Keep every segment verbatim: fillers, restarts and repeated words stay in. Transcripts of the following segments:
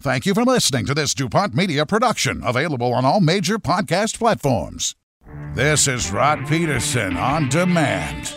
Thank you for listening to this DuPont Media production, available on all major podcast platforms. This is Rod Peterson on demand.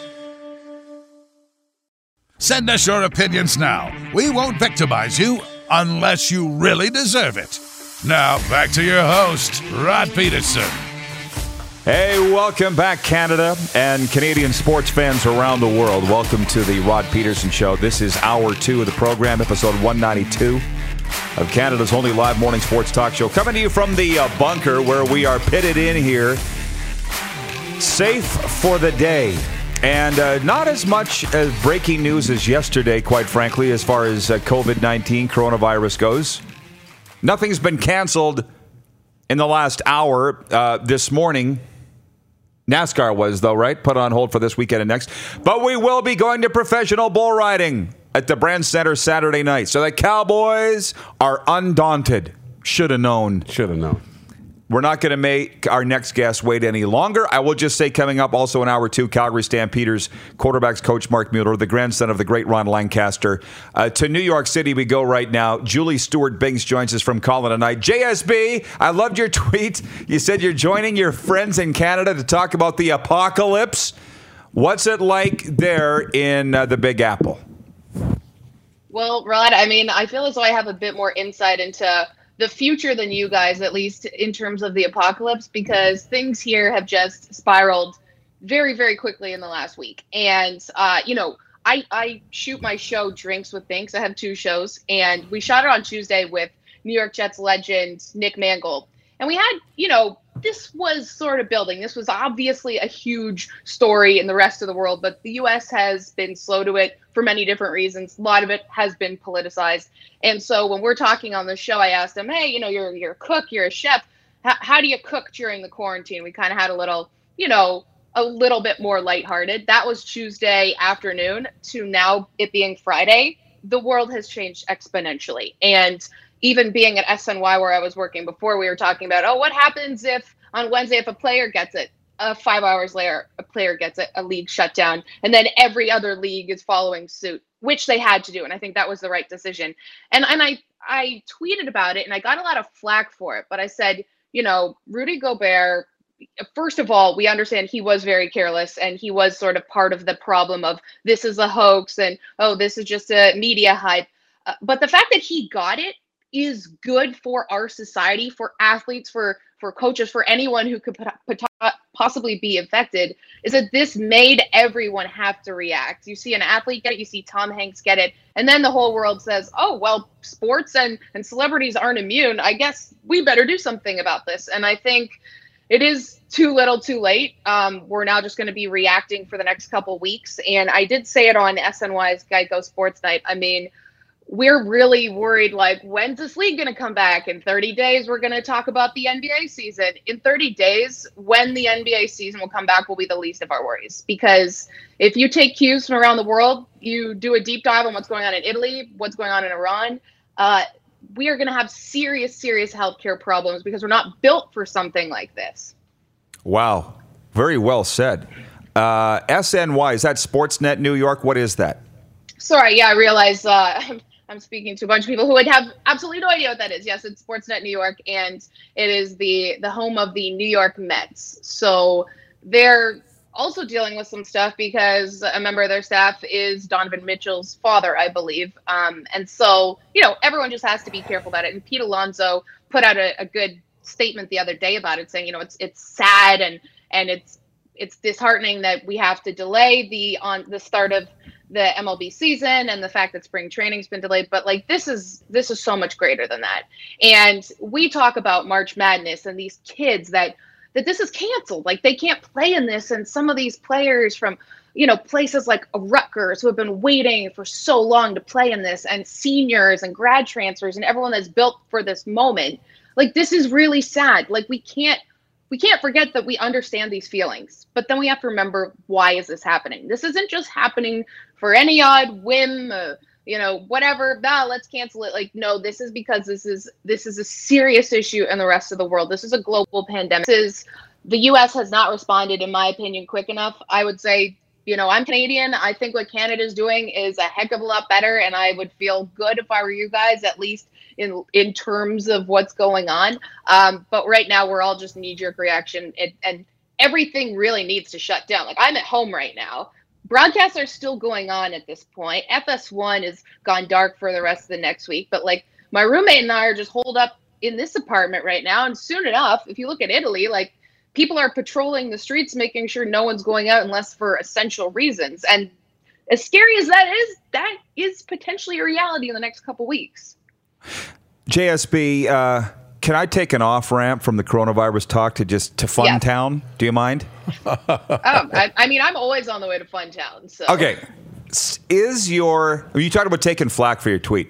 Send us your opinions now. We won't victimize you unless you really deserve it. Now, back to your host, Rod Peterson. Hey, welcome back, Canada and Canadian sports fans around the world. Welcome to the Rod Peterson Show. This is hour two of the program, episode one ninety-two of Canada's only live morning sports talk show. Coming to you from the uh, bunker where we are pitted in here, safe for the day. And uh, not as much as breaking news as yesterday, quite frankly, as far as uh, covid nineteen coronavirus goes. Nothing's been canceled in the last hour. Uh, this morning, NASCAR was, though, right? Put on hold for this weekend and next. But we will be going to professional bull riding at the Brand Center Saturday night. So the Cowboys are undaunted. Should have known. Should have known. We're not going to make our next guest wait any longer. I will just say, coming up also in hour two, Calgary Stampeders quarterbacks coach Mark Mueller, the grandson of the great Ron Lancaster. Uh, to New York City we go right now. Julie Stewart-Binks joins us from Colin tonight. J S B, I loved your tweet. You said you're joining your friends in Canada to talk about the apocalypse. What's it like there in uh, the Big Apple? Well, Rod, I mean, I feel as though I have a bit more insight into the future than you guys, at least in terms of the apocalypse, because things here have just spiraled very, very quickly in the last week. And, uh, you know, I, I shoot my show Drinks with Binks. I have two shows, and we shot it on Tuesday with New York Jets legend Nick Mangold. And we had, you know, this was sort of building. This was obviously a huge story in the rest of the world, but the U S has been slow to it for many different reasons. A lot of it has been politicized. And so when we're talking on the show, I asked him, hey, you know, you're, you're a cook, you're a chef. H- how do you cook during the quarantine? We kind of had a little, you know, a little bit more lighthearted. That was Tuesday afternoon to now it being Friday. The world has changed exponentially. And even being at S N Y where I was working before, we were talking about, oh, what happens if on Wednesday, if a player gets it, uh, five hours later, a player gets it, a league shut down, and then every other league is following suit, which they had to do. And I think that was the right decision. And and I, I tweeted about it, and I got a lot of flack for it. But I said, you know, Rudy Gobert, first of all, we understand he was very careless, and he was sort of part of the problem of this is a hoax, and, oh, this is just a media hype. Uh, but the fact that he got it is good for our society, for athletes, for for coaches, for anyone who could pot- pot- possibly be infected, is that this made everyone have to react. You see an athlete get it, you see Tom Hanks get it, and then the whole world says, oh, well, sports and, and celebrities aren't immune. I guess we better do something about this. And I think it is too little too late. Um, we're now just going to be reacting for the next couple weeks. And I did say it on S N Y's Geico Sports Night. I mean, we're really worried, like, when's this league going to come back? In thirty days, we're going to talk about the N B A season. In thirty days, when the N B A season will come back will be the least of our worries. Because if you take cues from around the world, you do a deep dive on what's going on in Italy, what's going on in Iran, uh, we are going to have serious, serious healthcare problems because we're not built for something like this. Wow. Very well said. Uh, S N Y, is that Sportsnet New York? What is that? Sorry, yeah, I realize uh, I'm speaking to a bunch of people who would have absolutely no idea what that is. Yes, it's Sportsnet New York, and it is the the home of the New York Mets. So they're also dealing with some stuff because a member of their staff is Donovan Mitchell's father, I believe. Um, and so, you know, everyone just has to be careful about it. And Pete Alonso put out a, a good statement the other day about it, saying, you know, it's it's sad and and it's it's disheartening that we have to delay the on the start of the M L B season and the fact that spring training's been delayed. But like, this is, this is so much greater than that. And we talk about March Madness and these kids that, that this is canceled. Like, they can't play in this. And some of these players from, you know, places like Rutgers who have been waiting for so long to play in this, and seniors and grad transfers and everyone that's built for this moment. Like, this is really sad. Like, we can't, we can't forget that we understand these feelings, but then we have to remember, why is this happening? This isn't just happening for any odd whim, uh, you know, whatever, nah, let's cancel it. Like, no, this is because this is, this is a serious issue in the rest of the world. This is a global pandemic. This is, the U S has not responded, in my opinion, quick enough. I would say You know, I'm Canadian. I think what Canada's doing is a heck of a lot better, and I would feel good if I were you guys, at least in in terms of what's going on. Um, but right now, we're all just knee-jerk reaction, and, and everything really needs to shut down. Like, I'm at home right now. Broadcasts are still going on at this point. F S one is gone dark for the rest of the next week, but like my roommate and I are just holed up in this apartment right now, and soon enough, if you look at Italy, like, people are patrolling the streets, making sure no one's going out unless for essential reasons. And as scary as that is, that is potentially a reality in the next couple weeks. J S B, uh, can I take an off ramp from the coronavirus talk to just to Fun Yes. Town? Do you mind? oh, I, I mean, I'm always on the way to Fun Town. So. Okay. Is your, you talked about taking flack for your tweet.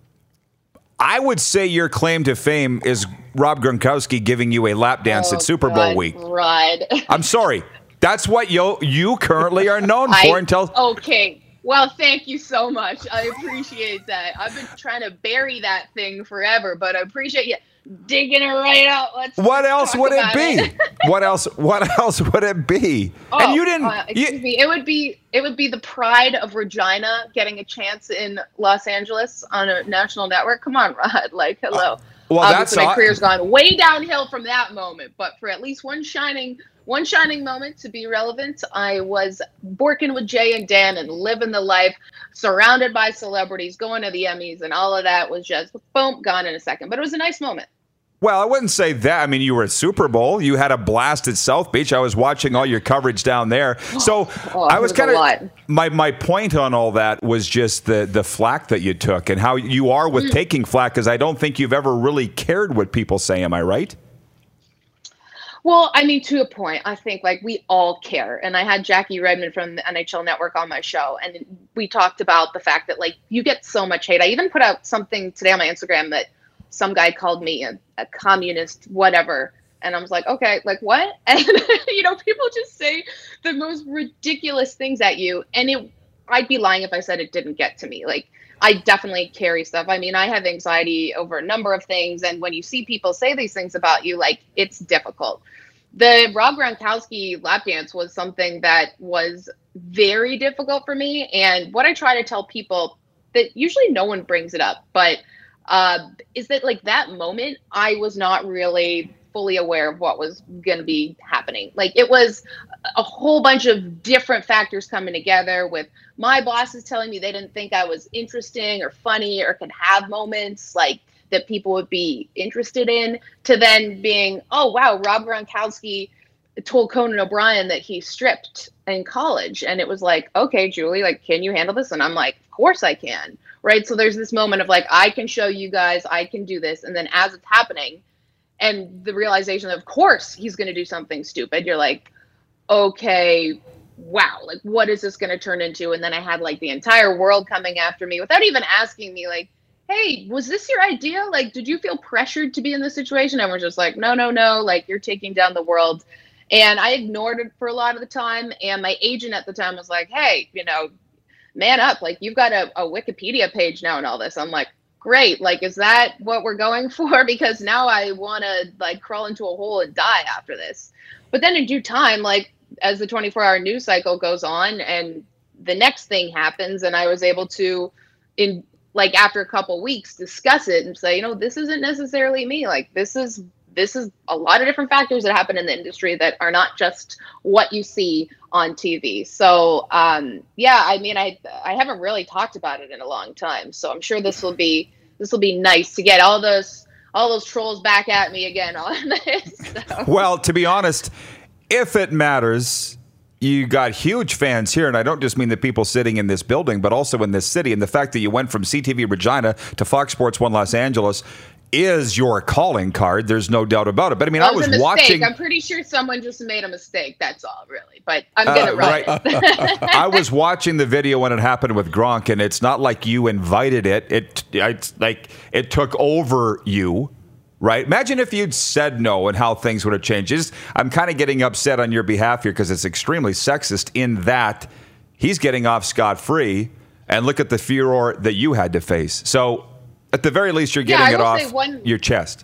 I would say your claim to fame is Rob Gronkowski giving you a lap dance Oh, at Super Bowl God, week. Rod. I'm sorry. That's what you you currently are known I- for until. Okay. Well, thank you so much. I appreciate that. I've been trying to bury that thing forever, but I appreciate you digging it right out. Let's What else talk would it about be? what else? What else would it be? Oh, and you didn't. Uh, excuse you, me. It would be it would be the pride of Regina getting a chance in Los Angeles on a national network. Come on, Rod. Like, hello. Uh, well, Obviously, that's my aw- career's gone way downhill from that moment. But for at least one shining one shining moment to be relevant, I was working with Jay and Dan and living the life, surrounded by celebrities, going to the Emmys, and all of that was just boom, gone in a second. But it was a nice moment. Well, I wouldn't say that. I mean, you were at Super Bowl. You had a blast at South Beach. I was watching all your coverage down there. So Oh, I it was was a kind lot. of my my point on all that was just the the flack that you took and how you are with Mm. taking flack. Because I don't think you've ever really cared what people say. Am I right? Well, I mean, to a point, I think like we all care. And I had Jackie Redmond from the N H L Network on my show, and we talked about the fact that like you get so much hate. I even put out something today on my Instagram that some guy called me a, a communist, whatever. And I was like, okay, like what? And, you know, people just say the most ridiculous things at you. And it, I'd be lying if I said it didn't get to me. Like, I definitely carry stuff. I mean, I have anxiety over a number of things. And when you see people say these things about you, like, it's difficult. The Rob Gronkowski lap dance was something that was very difficult for me. And what I try to tell people that usually no one brings it up, but uh, is that like that moment, I was not really fully aware of what was going to be happening. Like it was a whole bunch of different factors coming together with my bosses telling me they didn't think I was interesting or funny or could have moments like that people would be interested in, to then being, oh, wow, Rob Gronkowski told Conan O'Brien that he stripped in college. And it was like, okay, Julie, like, can you handle this? And I'm like, of course I can. Right. So there's this moment of like, I can show you guys, I can do this. And then as it's happening and the realization that, of course, he's going to do something stupid, you're like, okay, wow, like, what is this going to turn into? And then I had like the entire world coming after me without even asking me, like, hey, was this your idea? Like, did you feel pressured to be in this situation? And we're just like, no, no, no, like, you're taking down the world. And I ignored it for a lot of the time. And my agent at the time was like, hey, you know, man up, like, you've got a, a Wikipedia page now and all this. I'm like, great. Like, is that what we're going for? Because now I want to like crawl into a hole and die after this. But then in due time, like, as the twenty-four hour news cycle goes on and the next thing happens, and I was able to, in like after a couple weeks, discuss it and say, you know, this isn't necessarily me. Like, this is this is a lot of different factors that happen in the industry that are not just what you see on T V. So, um, yeah, I mean, I I haven't really talked about it in a long time. So I'm sure this will be this will be nice to get all those all those trolls back at me again on this. So. Well, to be honest, if it matters, you got huge fans here, and I don't just mean the people sitting in this building, but also in this city. And the fact that you went from C T V Regina to Fox Sports one Los Angeles is your calling card. There's no doubt about it. But I mean, That I was was a mistake. watching. I'm pretty sure someone just made a mistake. That's all, really. But I'm gonna Uh, write right. it. I was watching the video when it happened with Gronk, and it's not like you invited it. It, it's like it took over you. Right? Imagine if you'd said no and how things would have changed. Just, I'm kind of getting upset on your behalf here because it's extremely sexist in that he's getting off scot-free, and look at the furor that you had to face. So at the very least, you're Yeah, getting I it will off say one- your chest.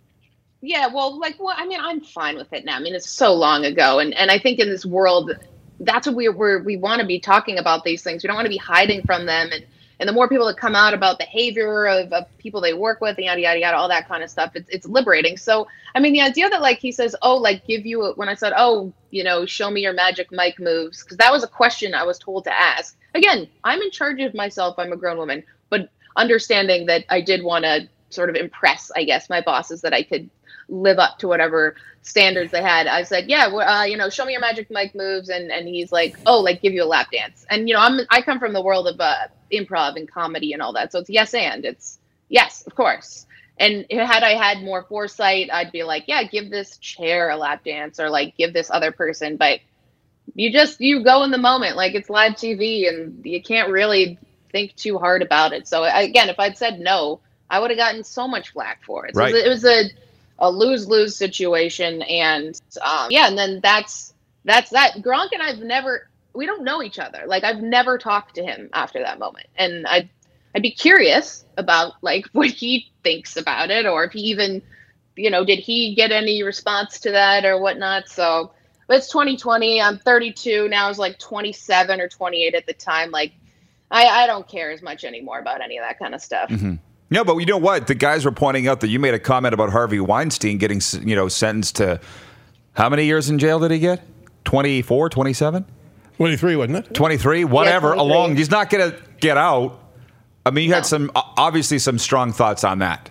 Yeah, well, like, well, I mean, I'm fine with it now. I mean, it's so long ago, and and I think in this world, that's what we we're, we want to be talking about these things. We don't want to be hiding from them. And, and the more people that come out about behavior of, of people they work with, yada, yada, yada, all that kind of stuff, it's, it's liberating. So, I mean, the idea that like he says, oh, like give you, a, when I said, oh, you know, show me your magic Mike moves, because that was a question I was told to ask. Again, I'm in charge of myself. I'm a grown woman, but understanding that I did want to sort of impress, I guess, my bosses that I could live up to whatever standards they had. I said, yeah, well, uh, you know, show me your magic Mike moves. And, and he's like, oh, like give you a lap dance. And, you know, I'm, I come from the world of uh, improv and comedy and all that. So it's yes. And it's yes, of course. And had I had more foresight, I'd be like, yeah, give this chair a lap dance or like give this other person. But you just, you go in the moment, like it's live T V and you can't really think too hard about it. So again, if I'd said no, I would have gotten so much flack for it. So right. It was a, a lose-lose situation. And um, yeah, and then that's, that's that. Gronk and I've never, we don't know each other. Like I've never talked to him after that moment. And I'd, I'd be curious about like what he thinks about it, or if he even, you know, did he get any response to that or whatnot. So but it's twenty twenty. I'm thirty-two now. I was like twenty-seven or twenty-eight at the time. Like I, I don't care as much anymore about any of that kind of stuff. Mm-hmm. No, but you know what? The guys were pointing out that you made a comment about Harvey Weinstein getting, you know, sentenced to how many years in jail did he get? twenty-four, twenty-seven? twenty-three, wasn't it? twenty-three, whatever. Yeah, along, he's not going to get out. I mean, you No. had some, obviously some strong thoughts on that.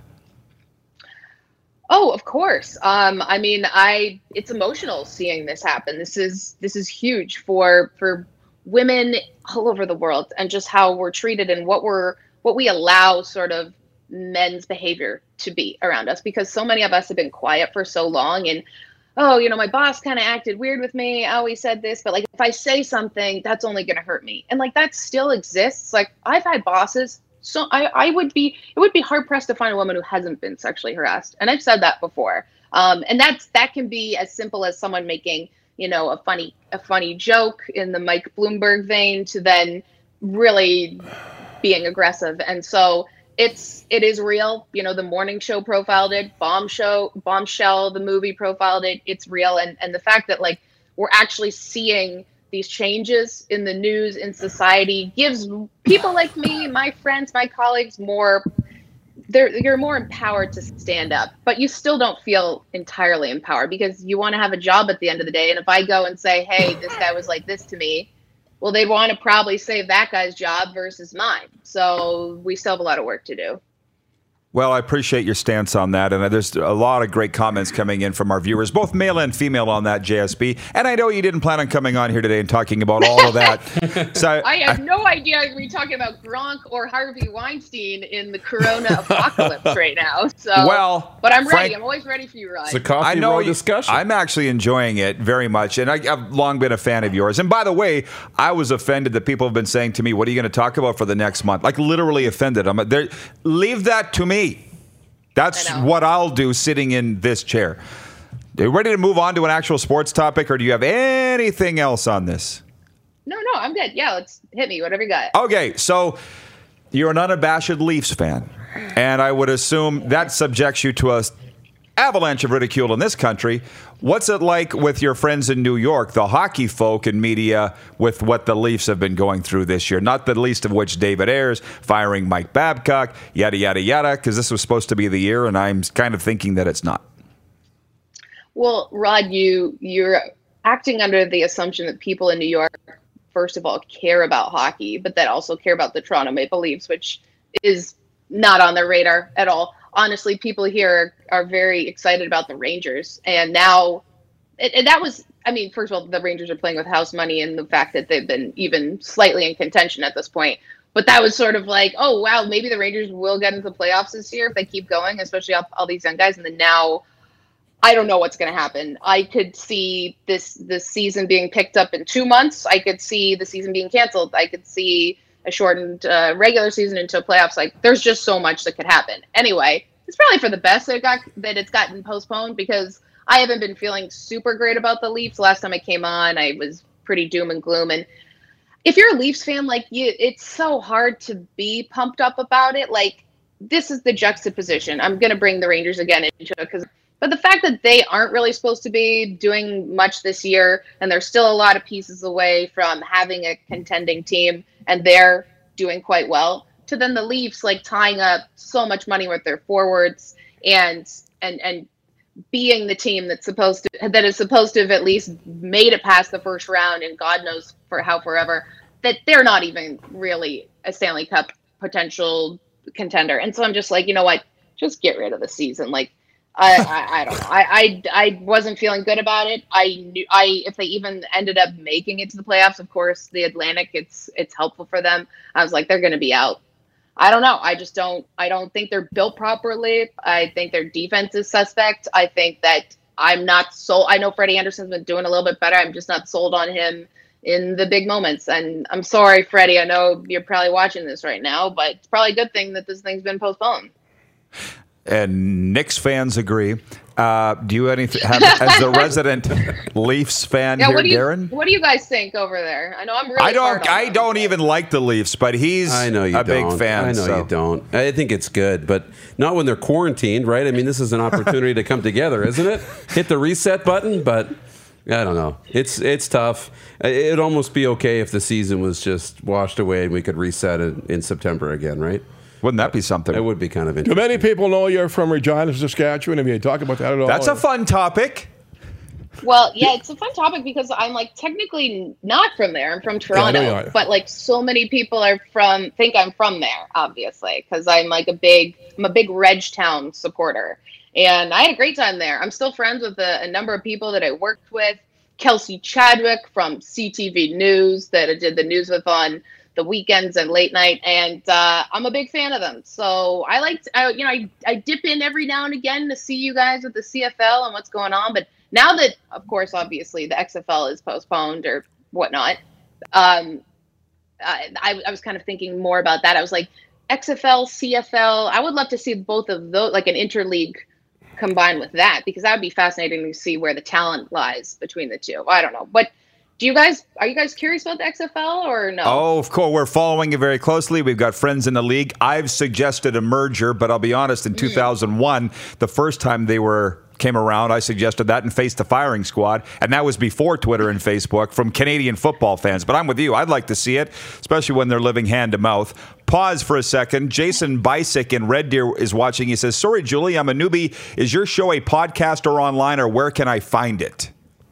Oh, of course. Um, I mean, I it's emotional seeing this happen. This is this is huge for for women all over the world, and just how we're treated and what we're what we allow sort of men's behavior to be around us, because so many of us have been quiet for so long. And oh, you know, my boss kind of acted weird with me. I always said this, but like if I say something, that's only going to hurt me. And like that still exists. Like I've had bosses. So I, I would be, it would be hard pressed to find a woman who hasn't been sexually harassed. And I've said that before. Um, and that's, that can be as simple as someone making, you know, a funny, a funny joke in the Mike Bloomberg vein to then really being aggressive. And so it's, it is real. You know, the morning show profiled it, bomb show, bombshell, the movie profiled it. It's real. And, and the fact that like, we're actually seeing these changes in the news, in society, gives people like me, my friends, my colleagues more, they're, you're more empowered to stand up, but you still don't feel entirely empowered because you want to have a job at the end of the day. And if I go and say, hey, this guy was like this to me, well, they want to probably save that guy's job versus mine. So we still have a lot of work to do. Well, I appreciate your stance on that, and there's a lot of great comments coming in from our viewers, both male and female, on that, J S B. And I know you didn't plan on coming on here today and talking about all of that. So I have I, no idea if we're talking about Gronk or Harvey Weinstein in the Corona apocalypse right now. So, well, but I'm ready. Frank, I'm always ready for you, Rod. It's a coffee I know row you, discussion. I'm actually enjoying it very much, and I, I've long been a fan of yours. And by the way, I was offended that people have been saying to me, "What are you going to talk about for the next month?" Like literally offended. I'm there. Leave that to me. That's what I'll do sitting in this chair. Are you ready to move on to an actual sports topic, or do you have anything else on this? No, no, I'm good. Yeah, let's hit me, whatever you got. Okay, so you're an unabashed Leafs fan, and I would assume that subjects you to a avalanche of ridicule in this country. What's it like with your friends in New York, the hockey folk and media, with what the Leafs have been going through this year? Not the least of which David Ayres firing Mike Babcock, yada, yada, yada, because this was supposed to be the year, and I'm kind of thinking that it's not. Well, Rod, you, you're acting under the assumption that people in New York, first of all, care about hockey, but that also care about the Toronto Maple Leafs, which is not on their radar at all. Honestly, people here are, are very excited about the Rangers. And now, and, and that was, I mean, first of all, the Rangers are playing with house money and the fact that they've been even slightly in contention at this point. But that was sort of like, oh, wow, maybe the Rangers will get into the playoffs this year if they keep going, especially all, all these young guys. And then now, I don't know what's going to happen. I could see this, this season being picked up in two months. I could see the season being canceled. I could see a shortened uh, regular season into playoffs. Like there's just so much that could happen. Anyway, it's probably for the best that it got that it's gotten postponed, because I haven't been feeling super great about the Leafs. Last time I came on, I was pretty doom and gloom. And if you're a Leafs fan, like you, it's so hard to be pumped up about it. Like this is the juxtaposition. I'm going to bring the Rangers again into it because But the fact that they aren't really supposed to be doing much this year, and they're still a lot of pieces away from having a contending team, and they're doing quite well, to then the Leafs like tying up so much money with their forwards and and and being the team that's supposed to that is supposed to have at least made it past the first round, and God knows for how forever, that they're not even really a Stanley Cup potential contender. And so I'm just like, you know what, just get rid of the season. Like, I, I, I don't know. I, I, I wasn't feeling good about it. I knew I if they even ended up making it to the playoffs, of course, the Atlantic, it's it's helpful for them. I was like, they're going to be out. I don't know. I just don't. I don't think they're built properly. I think their defense is suspect. I think that I'm not sold. I know Freddie Anderson's been doing a little bit better. I'm just not sold on him in the big moments. And I'm sorry, Freddie. I know you're probably watching this right now, but it's probably a good thing that this thing's been postponed. And Knicks fans agree. Uh, do you anything have as the resident Leafs fan yeah, here, what do you, Darren? What do you guys think over there? I know I'm really. I don't. hard on I them, don't but- even like the Leafs, but he's I know you a don't. big fan. I know so. you don't. I think it's good, but not when they're quarantined, right? I mean, this is an opportunity to come together, isn't it? Hit the reset button, but I don't know. It's it's tough. It'd almost be okay if the season was just washed away and we could reset it in September again, right? Wouldn't that be something? It would be kind of Do interesting. many people know you're from Regina, Saskatchewan? Have you talked about that at all? That's a fun topic. Well, yeah, it's a fun topic because I'm like technically not from there. I'm from Toronto, you are. but like so many people are from think I'm from there, obviously, because I'm like a big I'm a big Reg Town supporter, and I had a great time there. I'm still friends with a, a number of people that I worked with. Kelsey Chadwick from C T V News that I did the news with on the weekends and late night, and uh, I'm a big fan of them. So I like, to, I, you know, I, I dip in every now and again to see you guys with the C F L and what's going on. But now that, of course, obviously the X F L is postponed or whatnot, um, I, I, I was kind of thinking more about that. I was like, X F L, C F L, I would love to see both of those, like an interleague combined with that, because that would be fascinating to see where the talent lies between the two. I don't know. But do you guys, are you guys curious about the X F L or no? Oh, of course. We're following it very closely. We've got friends in the league. I've suggested a merger, but I'll be honest, in two thousand one, the first time they were came around, I suggested that and faced the firing squad, and that was before Twitter and Facebook from Canadian football fans. But I'm with you. I'd like to see it, especially when they're living hand to mouth. Pause for a second. Jason Bisick in Red Deer is watching. He says, sorry, Julie, I'm a newbie. Is your show a podcast or online, or where can I find it?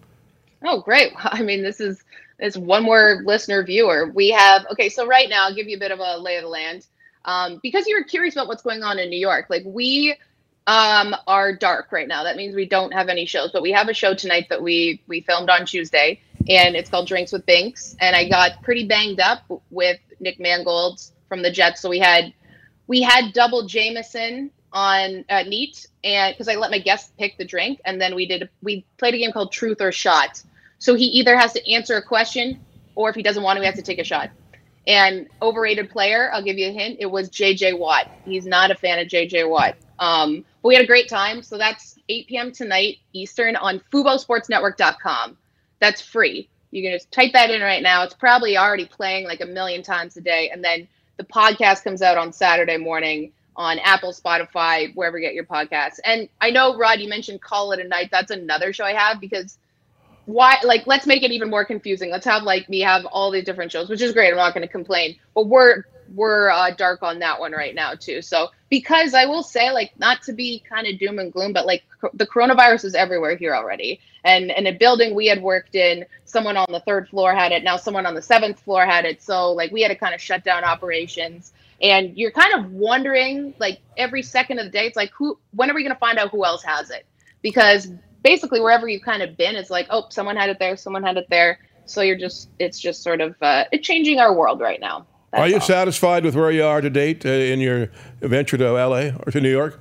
Oh, great. I mean, this is this one more listener viewer. We have, okay, so right now, I'll give you a bit of a lay of the land. Um, because you were curious about what's going on in New York, like we um, are dark right now. That means we don't have any shows, but we have a show tonight that we we filmed on Tuesday, and it's called Drinks with Binks. And I got pretty banged up with Nick Mangold from the Jets. So we had we had double Jameson on uh, Neat, and because I let my guests pick the drink, and then we did we played a game called Truth or Shot. So he either has to answer a question, or if he doesn't want to, he has to take a shot. And overrated player, I'll give you a hint, it was J J Watt. He's not a fan of J J Watt. Um, but we had a great time. So that's eight p.m. tonight Eastern on fubo sports network dot com. That's free. You can just type that in right now. It's probably already playing like a million times a day. And then the podcast comes out on Saturday morning on Apple, Spotify, wherever you get your podcasts. And I know, Rod, you mentioned Call It a Night. That's another show I have, because why, like, let's make it even more confusing. Let's have, like, me have all these different shows, which is great. I'm not going to complain. But we're we're uh, dark on that one right now, too. So, because I will say, like, not to be kind of doom and gloom, but, like, co- the coronavirus is everywhere here already. And in a building we had worked in, someone on the third floor had it. Now someone on the seventh floor had it. So, like, we had to kind of shut down operations. And you're kind of wondering, like, every second of the day, it's like, who? When are we going to find out who else has it? Because basically wherever you've kind of been, it's like, oh, someone had it there, someone had it there. So you're just, it's just sort of, uh, it's changing our world right now. That's Are you all. satisfied with where you are to date uh, in your venture to L A or to New York?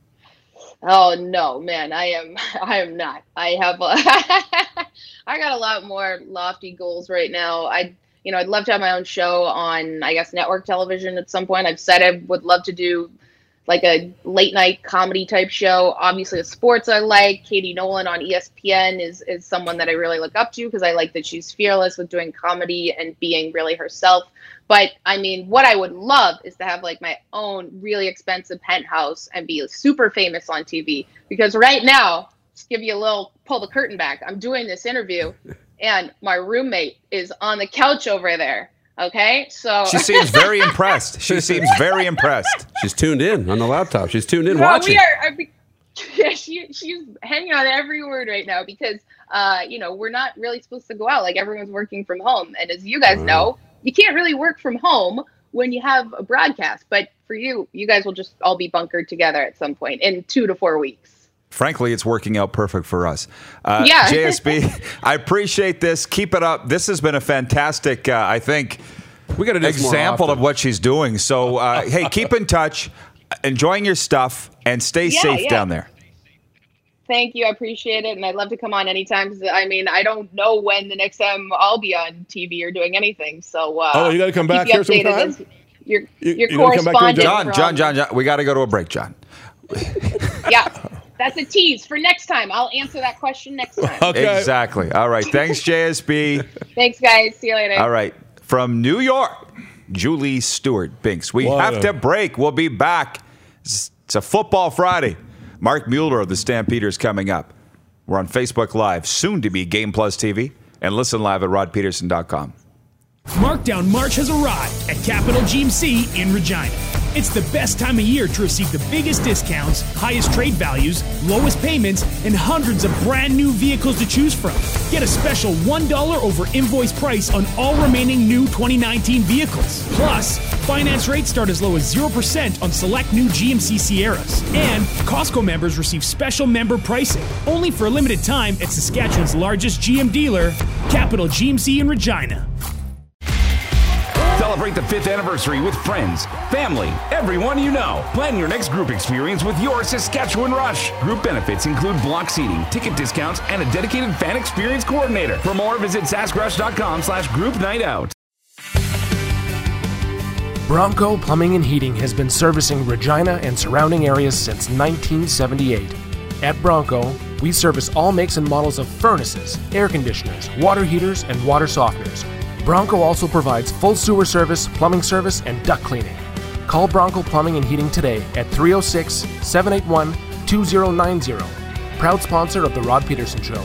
Oh no, man, I am, I am not. I have, a I got a lot more lofty goals right now. I, you know, I'd love to have my own show on, I guess, network television at some point. I've said I would love to do like a late night comedy type show. Obviously, the sports I like. Katie Nolan on E S P N is is someone that I really look up to because I like that she's fearless with doing comedy and being really herself. But I mean, what I would love is to have like my own really expensive penthouse and be super famous on T V. Because right now, just give you a little pull the curtain back. I'm doing this interview, and my roommate is on the couch over there. Okay, so she seems very impressed. She seems very impressed. She's tuned in on the laptop. She's tuned in no, watching. We are, I mean, yeah, she she's hanging on every word right now because uh, you know, we're not really supposed to go out. Like everyone's working from home, and as you guys Wow. know, you can't really work from home when you have a broadcast. But for you, you guys will just all be bunkered together at some point in two to four weeks. Frankly, it's working out perfect for us. Uh, Yeah. J S B, I appreciate this. Keep it up. This has been a fantastic, uh, I think, We got to do this more example often. of what she's doing. So, uh, hey, keep in touch, enjoying your stuff, and stay Yeah, safe yeah. down there. Thank you. I appreciate it. And I'd love to come on anytime. 'Cause, I mean, I don't know when the next time I'll be on T V or doing anything. So, uh, Oh, you gotta come I'll back keep you here updated sometime? as Your, You- your you gotta come back here, correspondent. John, from- John, John, John, we got to go to a break, John. Yeah, that's a tease for next time. I'll answer that question next time. Okay. Exactly. All right. Thanks, J S B. Thanks, guys. See you later. All right. From New York, Julie Stewart Binks. We What have a- to break. We'll be back. It's it's a football Friday. Mark Mueller of the Stampeders coming up. We're on Facebook Live, soon to be Game Plus T V, and listen live at rod peterson dot com. Markdown March has arrived at Capital G M C in Regina. It's the best time of year to receive the biggest discounts, highest trade values, lowest payments, and hundreds of brand new vehicles to choose from. Get a special one dollar over invoice price on all remaining new twenty nineteen vehicles. Plus, finance rates start as low as zero percent on select new G M C Sierras. And Costco members receive special member pricing. Only for a limited time at Saskatchewan's largest G M dealer, Capital G M C in Regina. Celebrate the fifth anniversary with friends, family, everyone you know. Plan your next group experience with your Saskatchewan Rush. Group benefits include block seating, ticket discounts, and a dedicated fan experience coordinator. For more, visit saskrush.com slash group night out. Bronco Plumbing and Heating has been servicing Regina and surrounding areas since nineteen seventy-eight. At Bronco, we service all makes and models of furnaces, air conditioners, water heaters, and water softeners. Bronco also provides full sewer service, plumbing service, and duct cleaning. Call Bronco Plumbing and Heating today at three oh six, seven eight one, two oh nine oh. Proud sponsor of The Rod Peterson Show.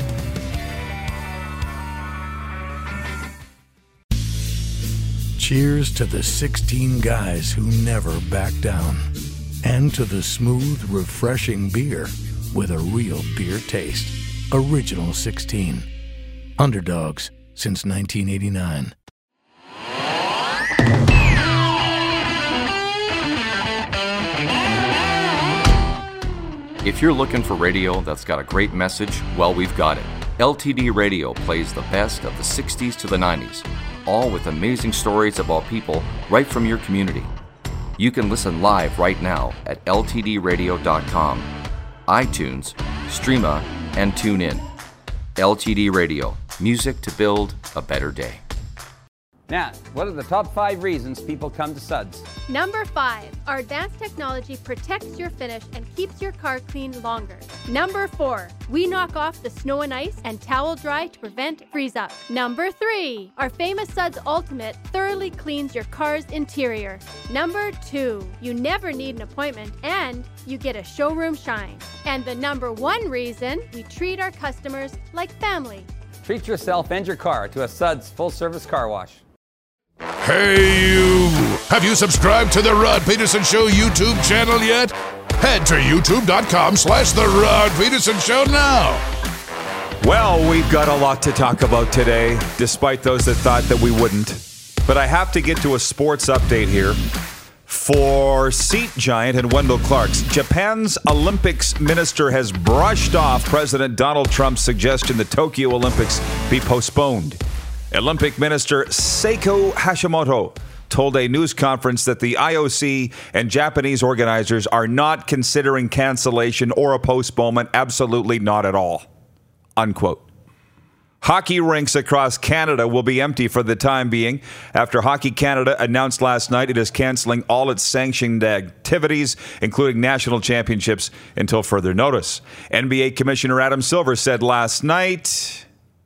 Cheers to the sixteen guys who never back down. And to the smooth, refreshing beer with a real beer taste. Original sixteen. Underdogs since nineteen eighty-nine. If you're looking for radio that's got a great message, well, we've got it. L T D Radio plays the best of the sixties to the nineties, all with amazing stories about people right from your community. You can listen live right now at L T D radio dot com, iTunes, Streama, and tune in. L T D Radio, music to build a better day. Now, what are the top five reasons people come to Suds? Number five, our advanced technology protects your finish and keeps your car clean longer. Number four, we knock off the snow and ice and towel dry to prevent freeze up. Number three, our famous Suds Ultimate thoroughly cleans your car's interior. Number two, you never need an appointment and you get a showroom shine. And the number one reason, we treat our customers like family. Treat yourself and your car to a Suds full-service car wash. Hey, you! Have you subscribed to the Rod Peterson Show YouTube channel yet? Head to youtube.com slash the Rod Peterson Show now. Well, we've got a lot to talk about today, despite those that thought that we wouldn't. But I have to get to a sports update here. For Seat Giant and Wendell Clark's, Japan's Olympics minister has brushed off President Donald Trump's suggestion that Tokyo Olympics be postponed. Olympic Minister Seiko Hashimoto told a news conference that the I O C and Japanese organizers are not considering cancellation or a postponement, absolutely not at all. Unquote. Hockey rinks across Canada will be empty for the time being after Hockey Canada announced last night it is canceling all its sanctioned activities, including national championships, until further notice. N B A Commissioner Adam Silver said last night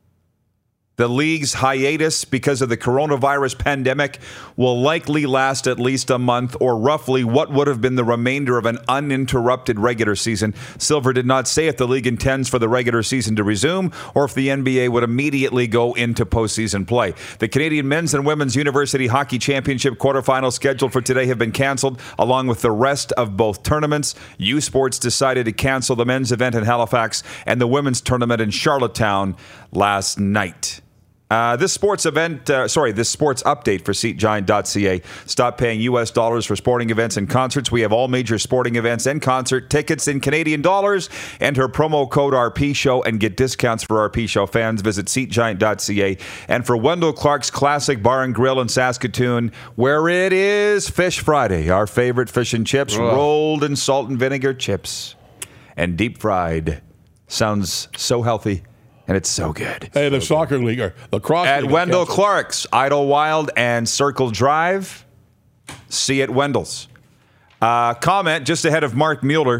the league's hiatus because of the coronavirus pandemic will likely last at least a month, or roughly what would have been the remainder of an uninterrupted regular season. Silver did not say if the league intends for the regular season to resume or if the N B A would immediately go into postseason play. The Canadian Men's and Women's University Hockey Championship quarterfinals scheduled for today have been canceled, along with the rest of both tournaments. U Sports decided to cancel the men's event in Halifax and the women's tournament in Charlottetown last night. Uh, this sports event, uh, sorry, this sports update for seat giant dot c a. Stop paying U S dollars for sporting events and concerts. We have all major sporting events and concert tickets in Canadian dollars. Enter promo code R P Show and get discounts for R P Show fans. Visit seat giant dot c a. And for Wendell Clark's Classic Bar and Grill in Saskatoon, where it is Fish Friday, our favorite fish and chips, oh. rolled in salt and vinegar chips and deep fried. Sounds so healthy. And it's so good. Hey, the so soccer good. league, or lacrosse At league Wendell Clark's, Idlewild and Circle Drive. See at Wendell's. Uh, comment just ahead of Mark Mueller.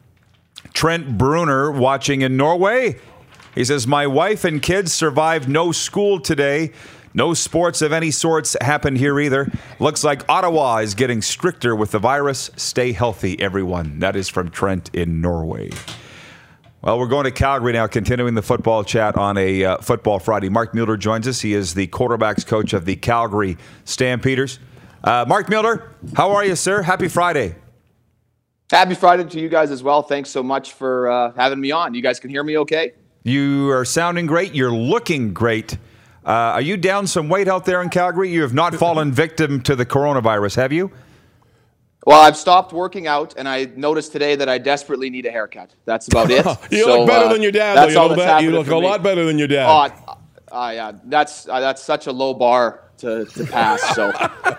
Trent Bruner watching in Norway. He says, my wife and kids survived no school today. No sports of any sorts happened here either. Looks like Ottawa is getting stricter with the virus. Stay healthy, everyone. That is from Trent in Norway. Well, we're going to Calgary now, continuing the football chat on a uh, Football Friday. Mark Mueller joins us. He is the quarterbacks coach of the Calgary Stampeders. Uh, Mark Mueller, how are you, sir? Happy Friday. Happy Friday to you guys as well. Thanks so much for uh, having me on. You guys can hear me okay? You are sounding great. You're looking great. Uh, are you down some weight out there in Calgary? You have not fallen victim to the coronavirus, have you? Well, I've stopped working out, and I noticed today that I desperately need a haircut. That's about it. you so, look better uh, than your dad. That's though. all You, that's you look a me. lot better than your dad. Oh, uh, uh, yeah, that's uh, that's such a low bar to, to pass. So,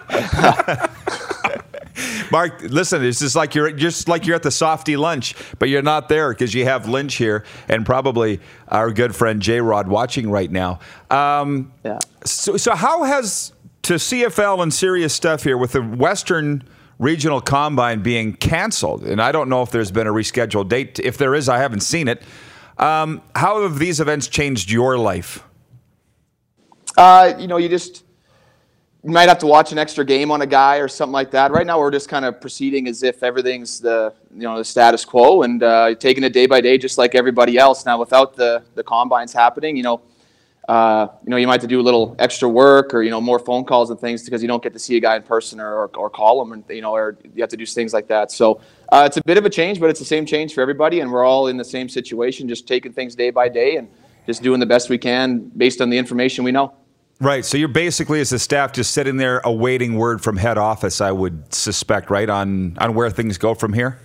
Mark, listen, it's just like you're just like you're at the softy lunch, but you're not there because you have Lynch here and probably our good friend J Rod watching right now. Um, yeah. So, so how has to C F L and serious stuff here with the Western Regional Combine being canceled, and I don't know if there's been a rescheduled date. If there is, I haven't seen it. Um, how have these events changed your life? Uh, you know, you just you might have to watch an extra game on a guy or something like that. Right now, we're just kind of proceeding as if everything's the you know the status quo and uh, taking it day by day, just like everybody else. Now, without the the combines happening, you know. Uh, you know, you might have to do a little extra work or, you know, more phone calls and things because you don't get to see a guy in person or, or, or call him, and, you know, or you have to do things like that. So uh, it's a bit of a change, but it's the same change for everybody, and we're all in the same situation, just taking things day by day and just doing the best we can based on the information we know. Right. So you're basically, as a staff, just sitting there awaiting word from head office, I would suspect, right, on, on where things go from here?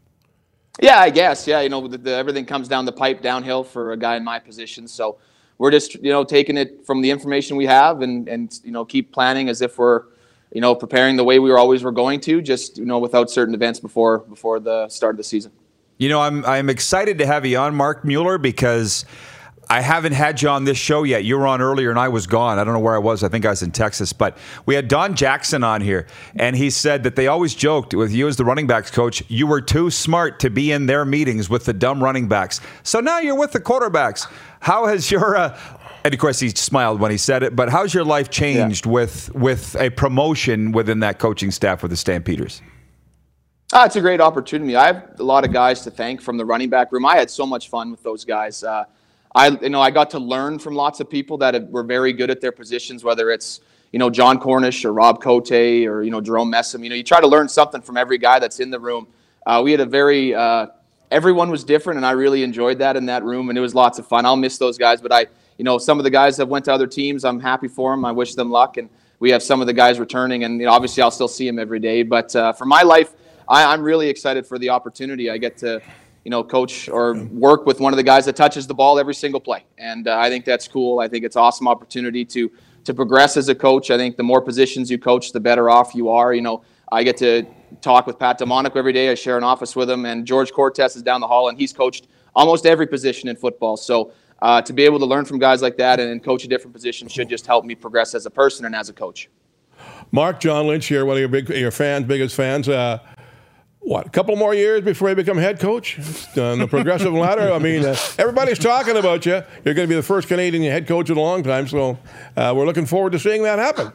Yeah, I guess. Yeah, you know, the, the, everything comes down the pipe downhill for a guy in my position. So we're just, you know, taking it from the information we have and, and, you know, keep planning as if we're, you know, preparing the way we were always were going to, just, you know, without certain events before before the start of the season. You know, I'm I'm excited to have you on, Mark Mueller, because I haven't had you on this show yet. You were on earlier and I was gone. I don't know where I was. I think I was in Texas. But we had Don Jackson on here, and he said that they always joked with you as the running backs coach, you were too smart to be in their meetings with the dumb running backs. So now you're with the quarterbacks. How has your, uh, and of course he smiled when he said it, but how's your life changed yeah. with, with a promotion within that coaching staff with the Stampeders? Ah, it's a great opportunity. I have a lot of guys to thank from the running back room. I had so much fun with those guys. Uh, I, you know, I got to learn from lots of people that have, were very good at their positions, whether it's, you know, John Cornish or Rob Cote or, you know, Jerome Messam. You know, you try to learn something from every guy that's in the room. Uh, we had a very, uh, everyone was different, and I really enjoyed that in that room, and it was lots of fun. I'll miss those guys, but I, you know, some of the guys that went to other teams, I'm happy for them. I wish them luck, and we have some of the guys returning, and you know, obviously I'll still see them every day. But uh, for my life, I, I'm really excited for the opportunity. I get to, you know, coach or work with one of the guys that touches the ball every single play. And uh, I think that's cool. I think it's an awesome opportunity to to progress as a coach. I think the more positions you coach, the better off you are. You know, I get to talk with Pat DeMonico every day. I share an office with him. And George Cortez is down the hall, and he's coached almost every position in football. So uh, to be able to learn from guys like that and, and coach a different position should just help me progress as a person and as a coach. Mark, John Lynch here, one of your big your fans, biggest fans. Uh, what, a couple more years before you become head coach on the progressive ladder? I mean, uh, everybody's talking about you. You're going to be the first Canadian head coach in a long time, so uh, we're looking forward to seeing that happen.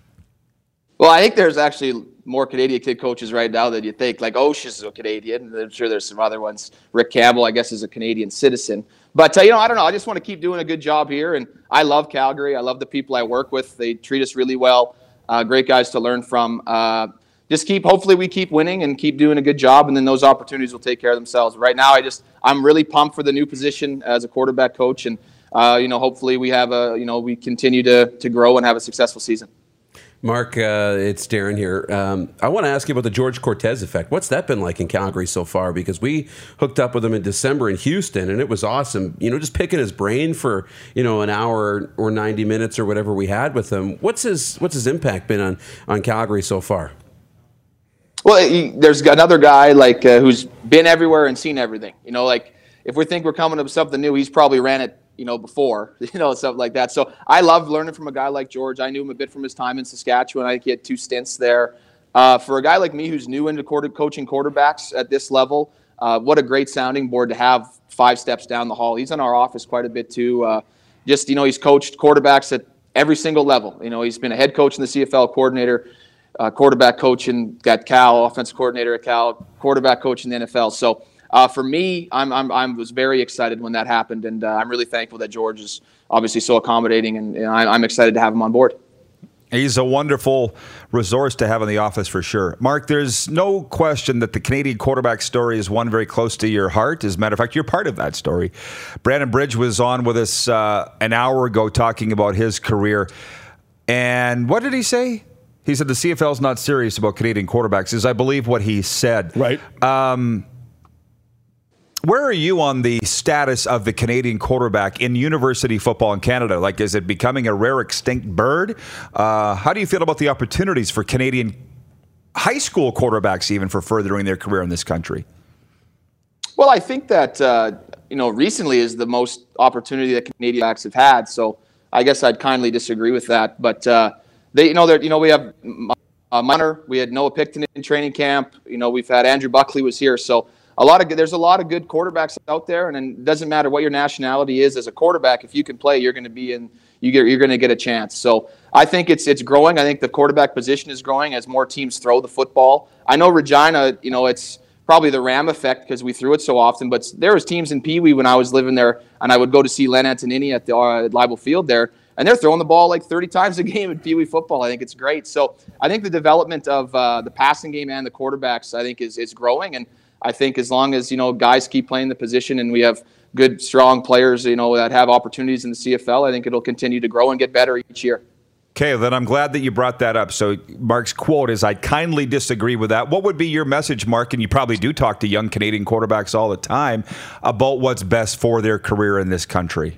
Well, I think there's actually more Canadian kid coaches right now than you think. Like Osh is a Canadian. I'm sure there's some other ones. Rick Campbell, I guess, is a Canadian citizen. But, uh, you know, I don't know. I just want to keep doing a good job here. And I love Calgary. I love the people I work with. They treat us really well. Uh, great guys to learn from. Uh, just keep, hopefully we keep winning and keep doing a good job, and then those opportunities will take care of themselves. Right now, I just, I'm really pumped for the new position as a quarterback coach. And, uh, you know, hopefully we have a, you know, we continue to, to grow and have a successful season. Mark, uh, it's Darren here. Um, I want to ask you about the George Cortez effect. What's that been like in Calgary so far? Because we hooked up with him in December in Houston, and it was awesome. You know, just picking his brain for, you know, an hour or ninety minutes or whatever we had with him. What's his What's his impact been on, on Calgary so far? Well, he, there's another guy like uh, who's been everywhere and seen everything. You know, like if we think we're coming up with something new, he's probably ran it, you know, before, you know, stuff like that. So I love learning from a guy like George. I knew him a bit from his time in Saskatchewan. I think he had two stints there. Uh, for a guy like me who's new into quarter, coaching quarterbacks at this level, uh, what a great sounding board to have five steps down the hall. He's in our office quite a bit too. Uh, just, you know, he's coached quarterbacks at every single level. You know, he's been a head coach in the C F L, coordinator, uh, quarterback coach in, at Cal, offensive coordinator at Cal, quarterback coach in the N F L. So, Uh, for me, I'm, I'm, I was very excited when that happened, and uh, I'm really thankful that George is obviously so accommodating, and, and I, I'm excited to have him on board. He's a wonderful resource to have in the office for sure. Mark, there's no question that the Canadian quarterback story is one very close to your heart. As a matter of fact, you're part of that story. Brandon Bridge was on with us uh, an hour ago talking about his career. And what did he say? He said the C F L is not serious about Canadian quarterbacks, is I believe what he said. Right. Um, Where are you on the status of the Canadian quarterback in university football in Canada? Like, is it becoming a rare extinct bird? Uh, how do you feel about the opportunities for Canadian high school quarterbacks even for furthering their career in this country? Well, I think that, uh, you know, recently is the most opportunity that Canadian backs have had. So I guess I'd kindly disagree with that. But, uh, they, you know, you know, we have uh, Munner, we had Noah Picton in training camp. You know, we've had Andrew Buckley was here. So, A lot of there's a lot of good quarterbacks out there, and it doesn't matter what your nationality is as a quarterback. If you can play, you're going to be in. You get, you're going to get a chance. So I think it's it's growing. I think the quarterback position is growing as more teams throw the football. I know Regina, you know, it's probably the Ram effect because we threw it so often. But there was teams in Pee Wee when I was living there, and I would go to see Len Antonini at the uh, Leibel Field there, and they're throwing the ball like thirty times a game in Pee Wee football. I think it's great. So I think the development of uh, the passing game and the quarterbacks, I think, is is growing. And I think as long as, you know, guys keep playing the position and we have good, strong players, you know, that have opportunities in the C F L, I think it'll continue to grow and get better each year. Okay, then I'm glad that you brought that up. So Mark's quote is, I kindly disagree with that. What would be your message, Mark, and you probably do talk to young Canadian quarterbacks all the time, about what's best for their career in this country?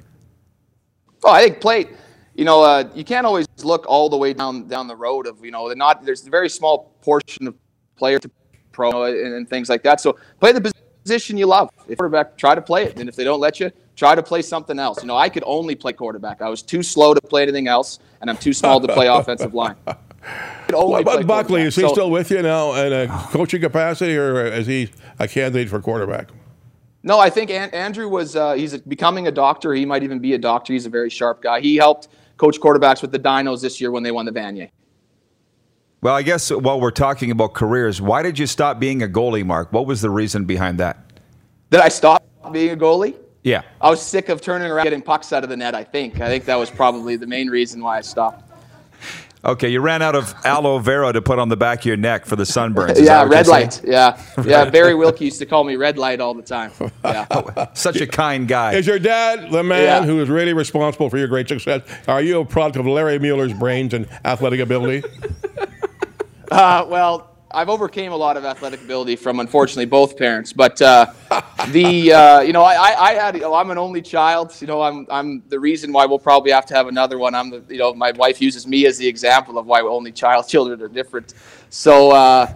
Oh, I think play, you know, uh, you can't always look all the way down down the road of, you know, the not there's a very small portion of players to pro and, and things like that. So play the position you love. If quarterback, try to play it. And if they don't let you, try to play something else. You know, I could only play quarterback. I was too slow to play anything else, and I'm too small to play offensive line. What about Buckley? Is he so, still with you now in a coaching capacity, or is he a candidate for quarterback? No, I think An- Andrew was, uh, he's becoming a doctor. He might even be a doctor. He's a very sharp guy. He helped coach quarterbacks with the Dinos this year when they won the Vanier. Well, I guess while we're talking about careers, why did you stop being a goalie, Mark? What was the reason behind that? Did I stop being a goalie? Yeah. I was sick of turning around getting pucks out of the net, I think. I think that was probably the main reason why I stopped. Okay, you ran out of aloe vera to put on the back of your neck for the sunburns. Yeah, red light. Yeah. Yeah, Barry Wilkie used to call me red light all the time. Yeah. Oh, such a kind guy. Is your dad the man Yeah. who is really responsible for your great success? Are you a product of Larry Mueller's brains and athletic ability? Uh, well, I've overcame a lot of athletic ability from, unfortunately, both parents. But uh, the uh, you know, I, I, I had, you know, I'm an only child. You know, I'm I'm the reason why we'll probably have to have another one. I'm the, you know, my wife uses me as the example of why only child children are different. So uh,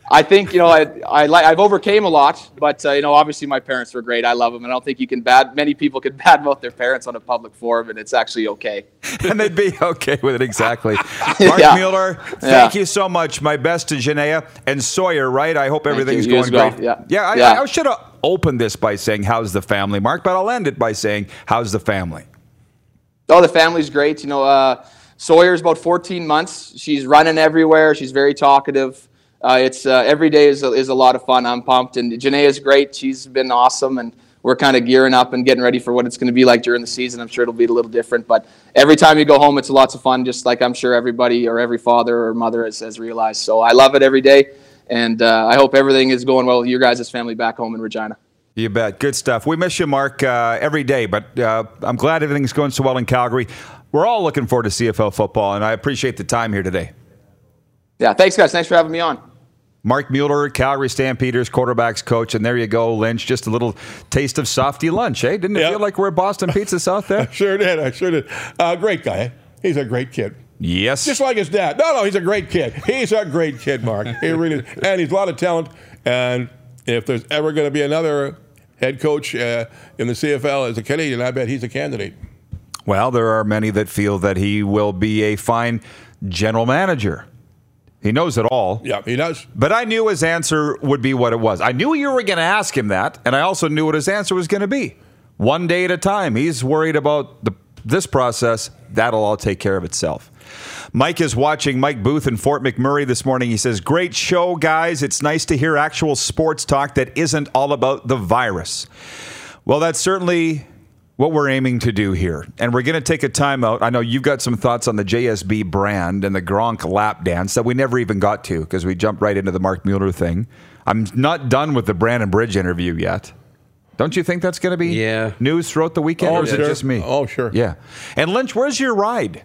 I think, you know, I, I like, I've overcame a lot, but, uh, you know, obviously my parents were great. I love them. And I don't think you can bad, many people can badmouth their parents on a public forum, and it's actually okay. And they'd be okay with it, exactly. Mark yeah. Mueller, thank yeah. you so much. My best to Janaea and Sawyer, right? I hope everything's you. You going well. great. Yeah, yeah, I, yeah. I should have opened this by saying, how's the family, Mark? But I'll end it by saying, how's the family? Oh, the family's great. You know, uh, Sawyer's about fourteen months. She's running everywhere. She's very talkative. Uh, it's uh, every day is a, is a lot of fun. I'm pumped, and Janaea's great. She's been awesome, and we're kind of gearing up and getting ready for what it's going to be like during the season. I'm sure it'll be a little different, but every time you go home, it's lots of fun. Just like I'm sure everybody or every father or mother has, has realized. So I love it every day, and uh, I hope everything is going well with your guys' family back home in Regina. You bet. Good stuff. We miss you, Mark, uh, every day, but uh, I'm glad everything's going so well in Calgary. We're all looking forward to C F L football, and I appreciate the time here today. Yeah, thanks, guys. Thanks for having me on. Mark Mueller, Calgary Stampeders quarterbacks coach, and there you go, Lynch. Just a little taste of softy lunch, eh? Didn't it yep. feel like we're at Boston Pizza South there? I sure did. I sure did. Uh, great guy. He's a great kid. Yes. Just like his dad. No, no, he's a great kid. He's a great kid, Mark. He really is. And he's a lot of talent. And if there's ever going to be another head coach uh, in the C F L as a Canadian, I bet he's a candidate. Well, there are many that feel that he will be a fine general manager. He knows it all. Yeah, he does. But I knew his answer would be what it was. I knew you were going to ask him that, and I also knew what his answer was going to be. One day at a time. He's worried about the, this process. That'll all take care of itself. Mike is watching Mike Booth in Fort McMurray this morning. He says, great show, guys. It's nice to hear actual sports talk that isn't all about the virus. Well, that's certainly what we're aiming to do here. And we're going to take a timeout. I know you've got some thoughts on the J S B brand and the Gronk lap dance that we never even got to because we jumped right into the Mark Mueller thing. I'm not done with the Brandon Bridge interview yet. Don't you think that's going to be yeah. news throughout the weekend, oh, or is sure. it just me? Oh, sure. Yeah. And Lynch, where's your ride?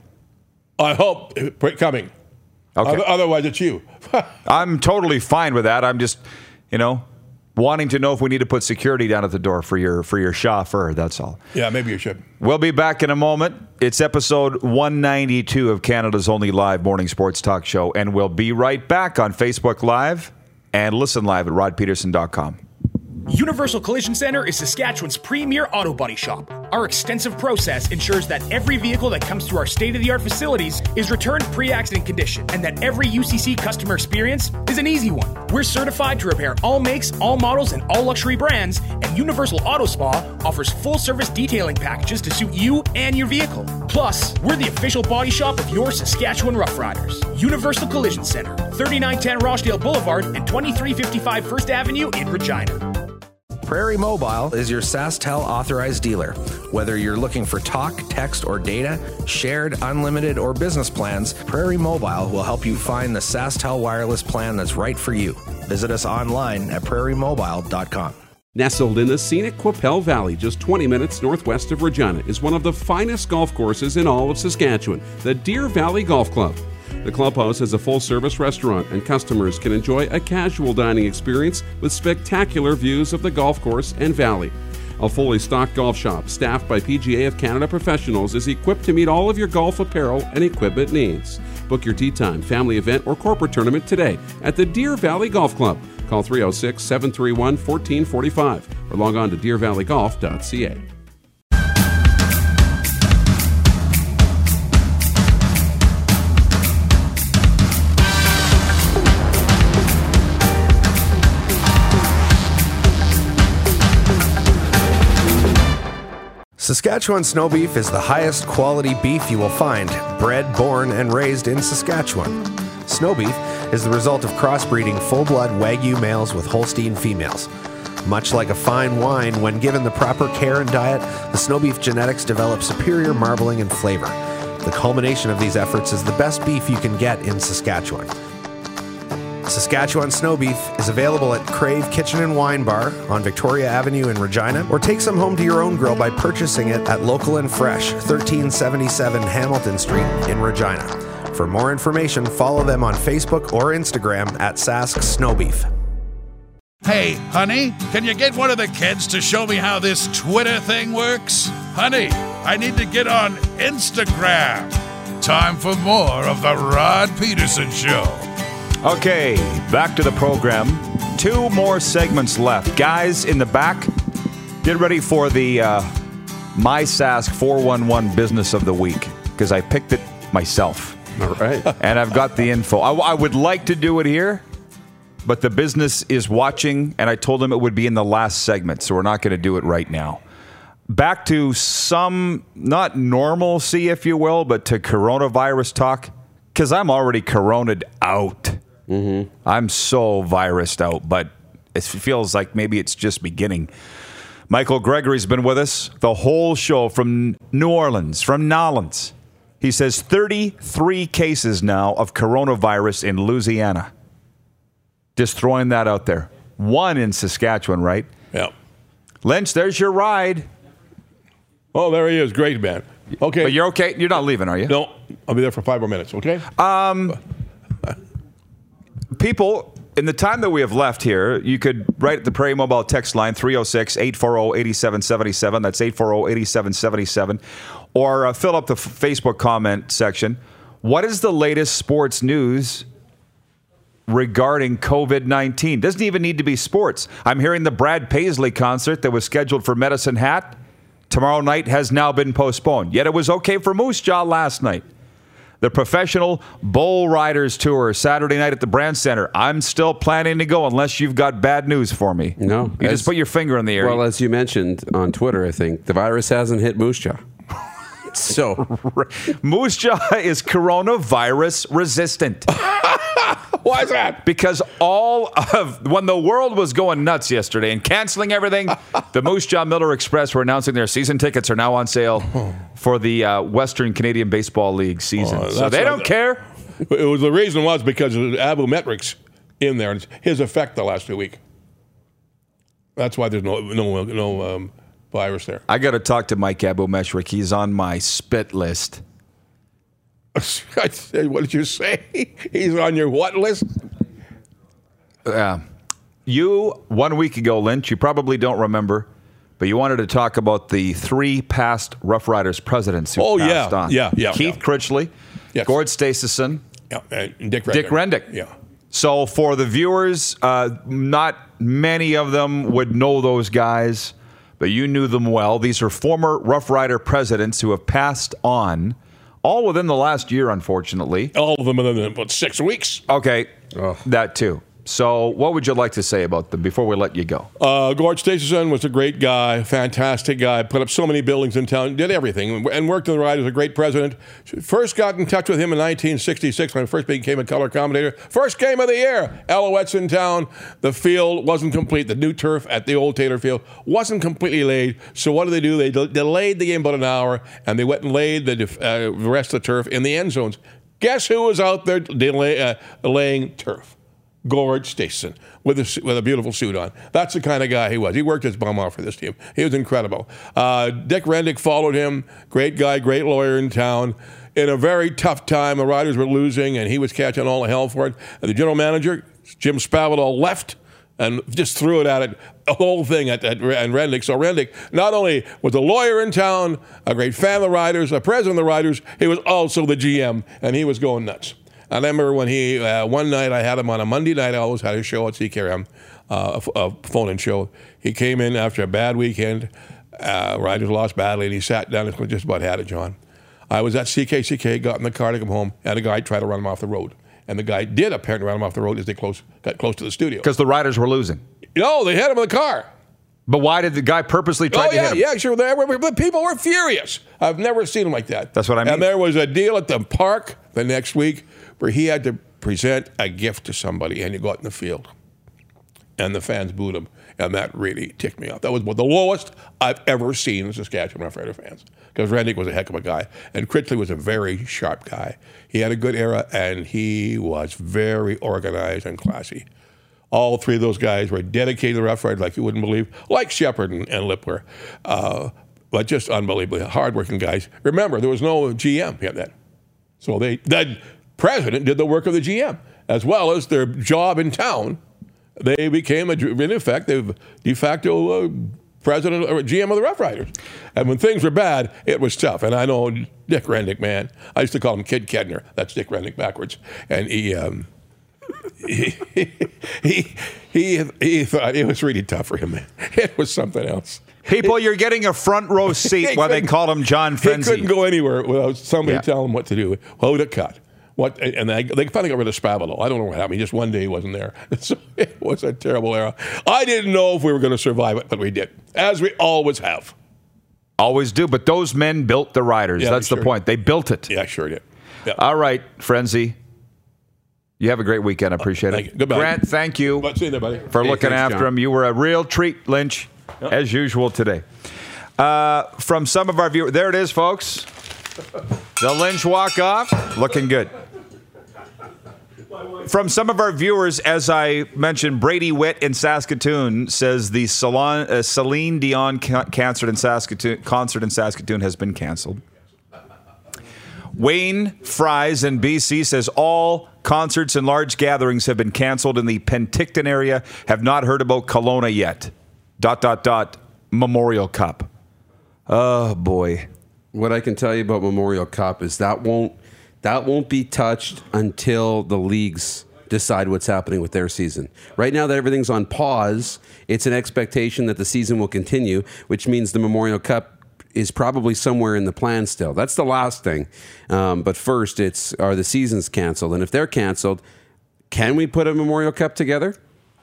I hope coming. Okay. Otherwise, it's you. I'm totally fine with that. I'm just, you know, wanting to know if we need to put security down at the door for your for your chauffeur. That's all. Yeah, maybe you should. We'll be back in a moment. It's episode one ninety-two of Canada's only live morning sports talk show, and we'll be right back on Facebook Live and listen live at rod peterson dot com. Universal Collision Center is Saskatchewan's premier auto body shop. Our extensive process ensures that every vehicle that comes through our state-of-the-art facilities is returned pre-accident condition, and that every U C C customer experience is an easy one. We're certified to repair all makes, all models, and all luxury brands, and Universal Auto Spa offers full-service detailing packages to suit you and your vehicle. Plus, we're the official body shop of your Saskatchewan Rough Riders. Universal Collision Center, thirty-nine ten Rochdale Boulevard and twenty-three fifty-five First Avenue in Regina. Prairie Mobile is your SaskTel authorized dealer. Whether you're looking for talk, text, or data, shared, unlimited, or business plans, Prairie Mobile will help you find the SaskTel wireless plan that's right for you. Visit us online at prairie mobile dot com. Nestled in the scenic Qu'Appelle Valley, just twenty minutes northwest of Regina, is one of the finest golf courses in all of Saskatchewan, the Deer Valley Golf Club. The clubhouse has a full-service restaurant, and customers can enjoy a casual dining experience with spectacular views of the golf course and valley. A fully stocked golf shop, staffed by P G A of Canada professionals, is equipped to meet all of your golf apparel and equipment needs. Book your tee time, family event, or corporate tournament today at the Deer Valley Golf Club. Call three oh six, seven three one, one four four five or log on to deer valley golf dot c a. Saskatchewan snow beef is the highest quality beef you will find, bred, born, and raised in Saskatchewan. Snow beef is the result of crossbreeding full-blood Wagyu males with Holstein females. Much like a fine wine, when given the proper care and diet, the snow beef genetics develop superior marbling and flavor. The culmination of these efforts is the best beef you can get in Saskatchewan. Saskatchewan snow beef is available at Crave Kitchen and Wine Bar on Victoria Avenue in Regina, or take some home to your own grill by purchasing it at Local and Fresh, thirteen seventy-seven Hamilton Street in Regina. For more information, follow them on Facebook or Instagram at Sask Snow Beef. Hey, honey, can you get one of the kids to show me how this Twitter thing works? Honey, I need to get on Instagram. Time for more of the Rod Peterson Show. Okay, back to the program. Two more segments left. Guys in the back, get ready for the uh, MySask four one one Business of the Week, because I picked it myself. All right. And I've got the info. I, I would like to do it here, but the business is watching, and I told them it would be in the last segment, so we're not going to do it right now. Back to some, not normalcy, if you will, but to coronavirus talk, because I'm already coroned out. Mm-hmm. I'm so virused out, but it feels like maybe it's just beginning. Michael Gregory's been with us the whole show from New Orleans, from Nolens. He says thirty-three cases now of coronavirus in Louisiana. Just throwing that out there. One in Saskatchewan, right? Yeah. Lynch, there's your ride. Oh, there he is. Great, man. Okay. But you're okay? You're not leaving, are you? No. I'll be there for five more minutes, okay? Um, people, in the time that we have left here, you could write the Prairie Mobile text line three oh six, eight four oh, eight seven seven seven. That's eight four oh, eight seven seven seven. Or uh, fill up the f- Facebook comment section. What is the latest sports news regarding covid nineteen? Doesn't even need to be sports. I'm hearing the Brad Paisley concert that was scheduled for Medicine Hat tomorrow night has now been postponed. Yet it was okay for Moose Jaw last night. The Professional Bull Riders Tour Saturday night at the Brand Center. I'm still planning to go unless you've got bad news for me. No. You as, just put your finger in the air. Well, as you mentioned on Twitter, I think, the virus hasn't hit Moose Jaw. So Moose Jaw is coronavirus resistant. Why is that? Because all of, when the world was going nuts yesterday and canceling everything, the Moose Jaw Miller Express were announcing their season tickets are now on sale for the uh, Western Canadian Baseball League season. Oh, so they don't what, care. It was the reason was because of Abu Metrics in there and his effect the last two weeks. That's why there's no no no um, virus there. I got to talk to Mike Abu-Meshrik. He's on my spit list. I said, what did you say? He's on your what list? Uh, you, one week ago, Lynch, you probably don't remember, but you wanted to talk about the three past Rough Riders presidents who oh, passed yeah. on. Yeah, yeah. Keith yeah. Critchley, yes. Gord Staceyson, yeah, and Dick Rendick. Dick Rendick. Yeah. So for the viewers, uh, not many of them would know those guys, but you knew them well. These are former Rough Rider presidents who have passed on, all within the last year, unfortunately. All of them within about six weeks. Okay, oh. That too. So what would you like to say about them before we let you go? Uh, Gord Staceyson was a great guy, fantastic guy, put up so many buildings in town, did everything, and worked in the Riders, a great president. First got in touch with him in nineteen sixty-six when I first became a color commentator. First game of the year, Alouettes in town. The field wasn't complete. The new turf at the old Taylor Field wasn't completely laid. So what did they do? They de- delayed the game about an hour, and they went and laid the, def- uh, the rest of the turf in the end zones. Guess who was out there delay, uh, laying turf? Gord Staceyson with a, with a beautiful suit on. That's the kind of guy he was. He worked his bum off for this team. He was incredible. Uh, Dick Rendick followed him. Great guy, great lawyer in town. In a very tough time, the Riders were losing, and he was catching all the hell for it. And the general manager, Jim Spavital, left and just threw it at it, the whole thing at, at and Rendick. So Rendick not only was a lawyer in town, a great fan of the Riders, a president of the Riders, he was also the G M, and he was going nuts. I remember when he, uh, one night I had him on a Monday night, I always had a show at C K R M, uh, a, a phone-in show. He came in after a bad weekend, uh, Riders lost badly, and he sat down and just about had it, John. I was at C K C K, got in the car to come home, and a guy tried to run him off the road. And the guy did apparently run him off the road as they close, got close to the studio. Because the Riders were losing. No, they had him in the car. But why did the guy purposely try oh, to yeah, hit him? Yeah, sure. They were, but people were furious. I've never seen him like that. That's what I mean. And there was a deal at the park the next week where he had to present a gift to somebody, and he got in the field. And the fans booed him, and that really ticked me off. That was the lowest I've ever seen in Saskatchewan Rough Rider fans, because Rendick was a heck of a guy, and Critchley was a very sharp guy. He had a good era, and he was very organized and classy. All three of those guys were dedicated to Rough Rider like you wouldn't believe, like Shepard and, and Lipwer, uh, but just unbelievably hardworking guys. Remember, there was no G M yet then. So they that president did the work of the G M, as well as their job in town. They became, a, in effect, the de facto uh, president or G M of the Rough Riders. And when things were bad, it was tough. And I know Dick Rendick, man. I used to call him Kid Kedner. That's Dick Rendick backwards. And he, um, he, he, he, he thought it was really tough for him, man. It was something else. People, you're getting a front row seat while they call him John Frenzy. He couldn't go anywhere without somebody Yeah. telling him what to do, how to cut. What and they, they finally got rid of Spavital. I don't know what happened. Just one day he wasn't there. So it was a terrible era. I didn't know if we were going to survive it, but we did, as we always have. Always do, but those men built the Riders. Yeah, That's they the sure point. They built it. Yeah, sure did. Yeah. All right, Frenzy. You have a great weekend. I appreciate Thank it. you. Goodbye. Grant, thank you But see you there, buddy. for Hey, looking thanks, after John. him. You were a real treat, Lynch, as usual today. Uh, from some of our viewers, there it is, folks. The Lynch walk-off, looking good. From some of our viewers, as I mentioned, Brady Witt in Saskatoon says the Salon, uh, Celine Dion ca- concert in Saskatoon concert in Saskatoon has been canceled. Wayne Fries in B C says all concerts and large gatherings have been canceled in the Penticton area. Have not heard about Kelowna yet. Dot dot dot. Memorial Cup. Oh boy. What I can tell you about Memorial Cup is that won't that won't be touched until the leagues decide what's happening with their season. Right now that everything's on pause, it's an expectation that the season will continue, which means the Memorial Cup is probably somewhere in the plan still. That's the last thing. Um, but first, it's are the seasons canceled? And if they're canceled, can we put a Memorial Cup together?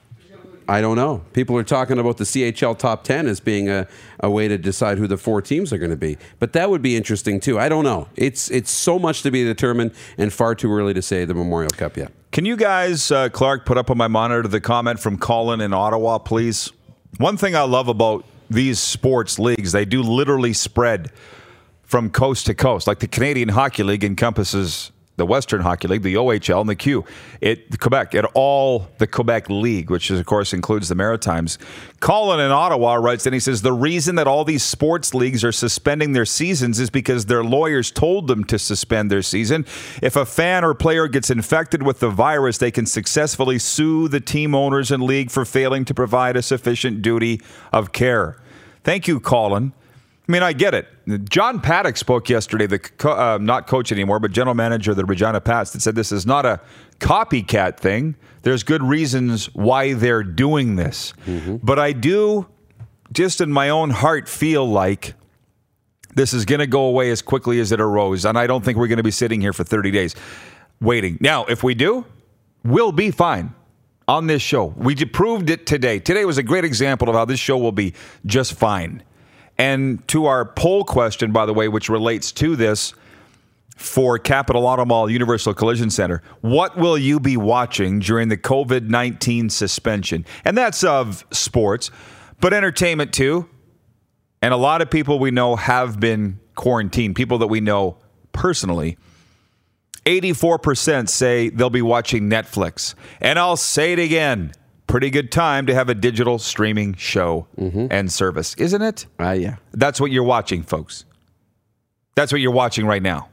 I don't know. People are talking about the C H L top ten as being a, a way to decide who the four teams are going to be. But that would be interesting, too. I don't know. It's it's so much to be determined and far too early to say the Memorial Cup yet. Can you guys, uh, Clark, put up on my monitor the comment from Colin in Ottawa, please? One thing I love about these sports leagues, they do literally spread from coast to coast. Like the Canadian Hockey League encompasses the Western Hockey League, the O H L, and the Q. It Quebec, it all the Quebec League, which is, of course includes the Maritimes. Colin in Ottawa writes, and he says, the reason that all these sports leagues are suspending their seasons is because their lawyers told them to suspend their season. If a fan or player gets infected with the virus, they can successfully sue the team owners and league for failing to provide a sufficient duty of care. Thank you, Colin. I mean, I get it. John Paddock spoke yesterday, the co- uh, not coach anymore, but general manager of the Regina Pats, that said this is not a copycat thing. There's good reasons why they're doing this. Mm-hmm. But I do, just in my own heart, feel like this is going to go away as quickly as it arose. And I don't think we're going to be sitting here for thirty days waiting. Now, if we do, we'll be fine on this show. We proved it today. Today was a great example of how this show will be just fine. And to our poll question, by the way, which relates to this for Capital Auto Mall Universal Collision Center, what will you be watching during the COVID nineteen suspension? And that's of sports, but entertainment too. And a lot of people we know have been quarantined, people that we know personally. eighty-four percent say they'll be watching Netflix. And I'll say it again. Pretty good time to have a digital streaming show mm-hmm. and service, isn't it? Uh, yeah. That's what you're watching, folks. That's what you're watching right now.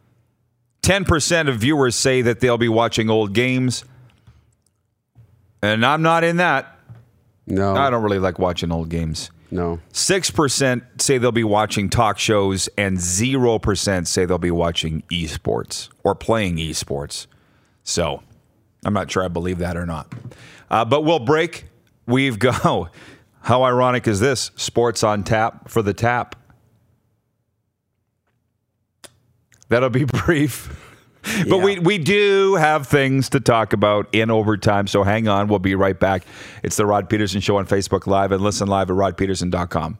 ten percent of viewers say that they'll be watching old games. And I'm not in that. No. I don't really like watching old games. No. six percent say they'll be watching talk shows, and zero percent say they'll be watching esports or playing esports. So I'm not sure I believe that or not. Uh, but we'll break. We've go. How ironic is this? Sports on tap for the tap. That'll be brief. But yeah. we, we do have things to talk about in overtime, so hang on. We'll be right back. It's the Rod Peterson Show on Facebook Live, and listen live at rod peterson dot com.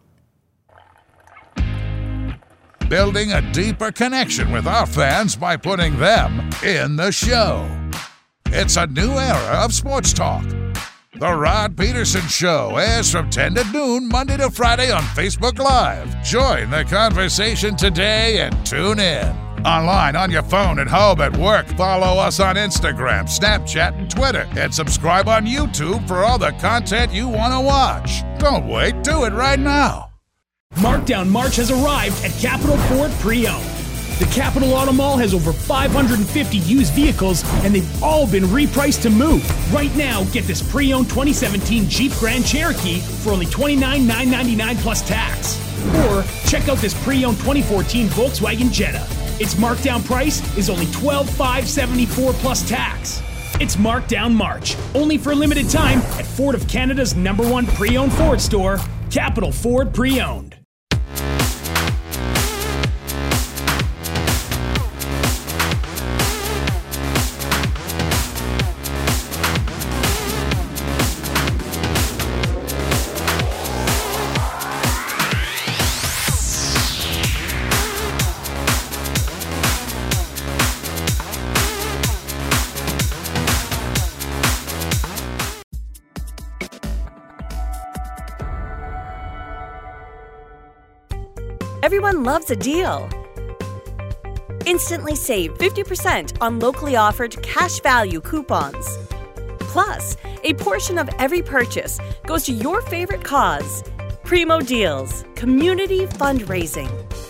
Building a deeper connection with our fans by putting them in the show. It's a new era of sports talk. The Rod Peterson Show airs from ten to noon, Monday to Friday on Facebook Live. Join the conversation today and tune in. Online, on your phone, at home, at work. Follow us on Instagram, Snapchat, and Twitter. And subscribe on YouTube for all the content you want to watch. Don't wait. Do it right now. Markdown March has arrived at Capital Ford Pre-Owned. The Capital Auto Mall has over five hundred fifty used vehicles, and they've all been repriced to move. Right now, get this pre-owned twenty seventeen Jeep Grand Cherokee for only twenty-nine thousand nine hundred ninety-nine dollars plus tax. Or check out this pre-owned twenty fourteen Volkswagen Jetta. Its markdown price is only twelve thousand five hundred seventy-four dollars plus tax. It's Markdown March, only for a limited time at Ford of Canada's number one pre-owned Ford store, Capital Ford Pre-Owned. Everyone loves a deal. Instantly save fifty percent on locally offered cash value coupons. Plus, a portion of every purchase goes to your favorite cause. Primo Deals, community fundraising.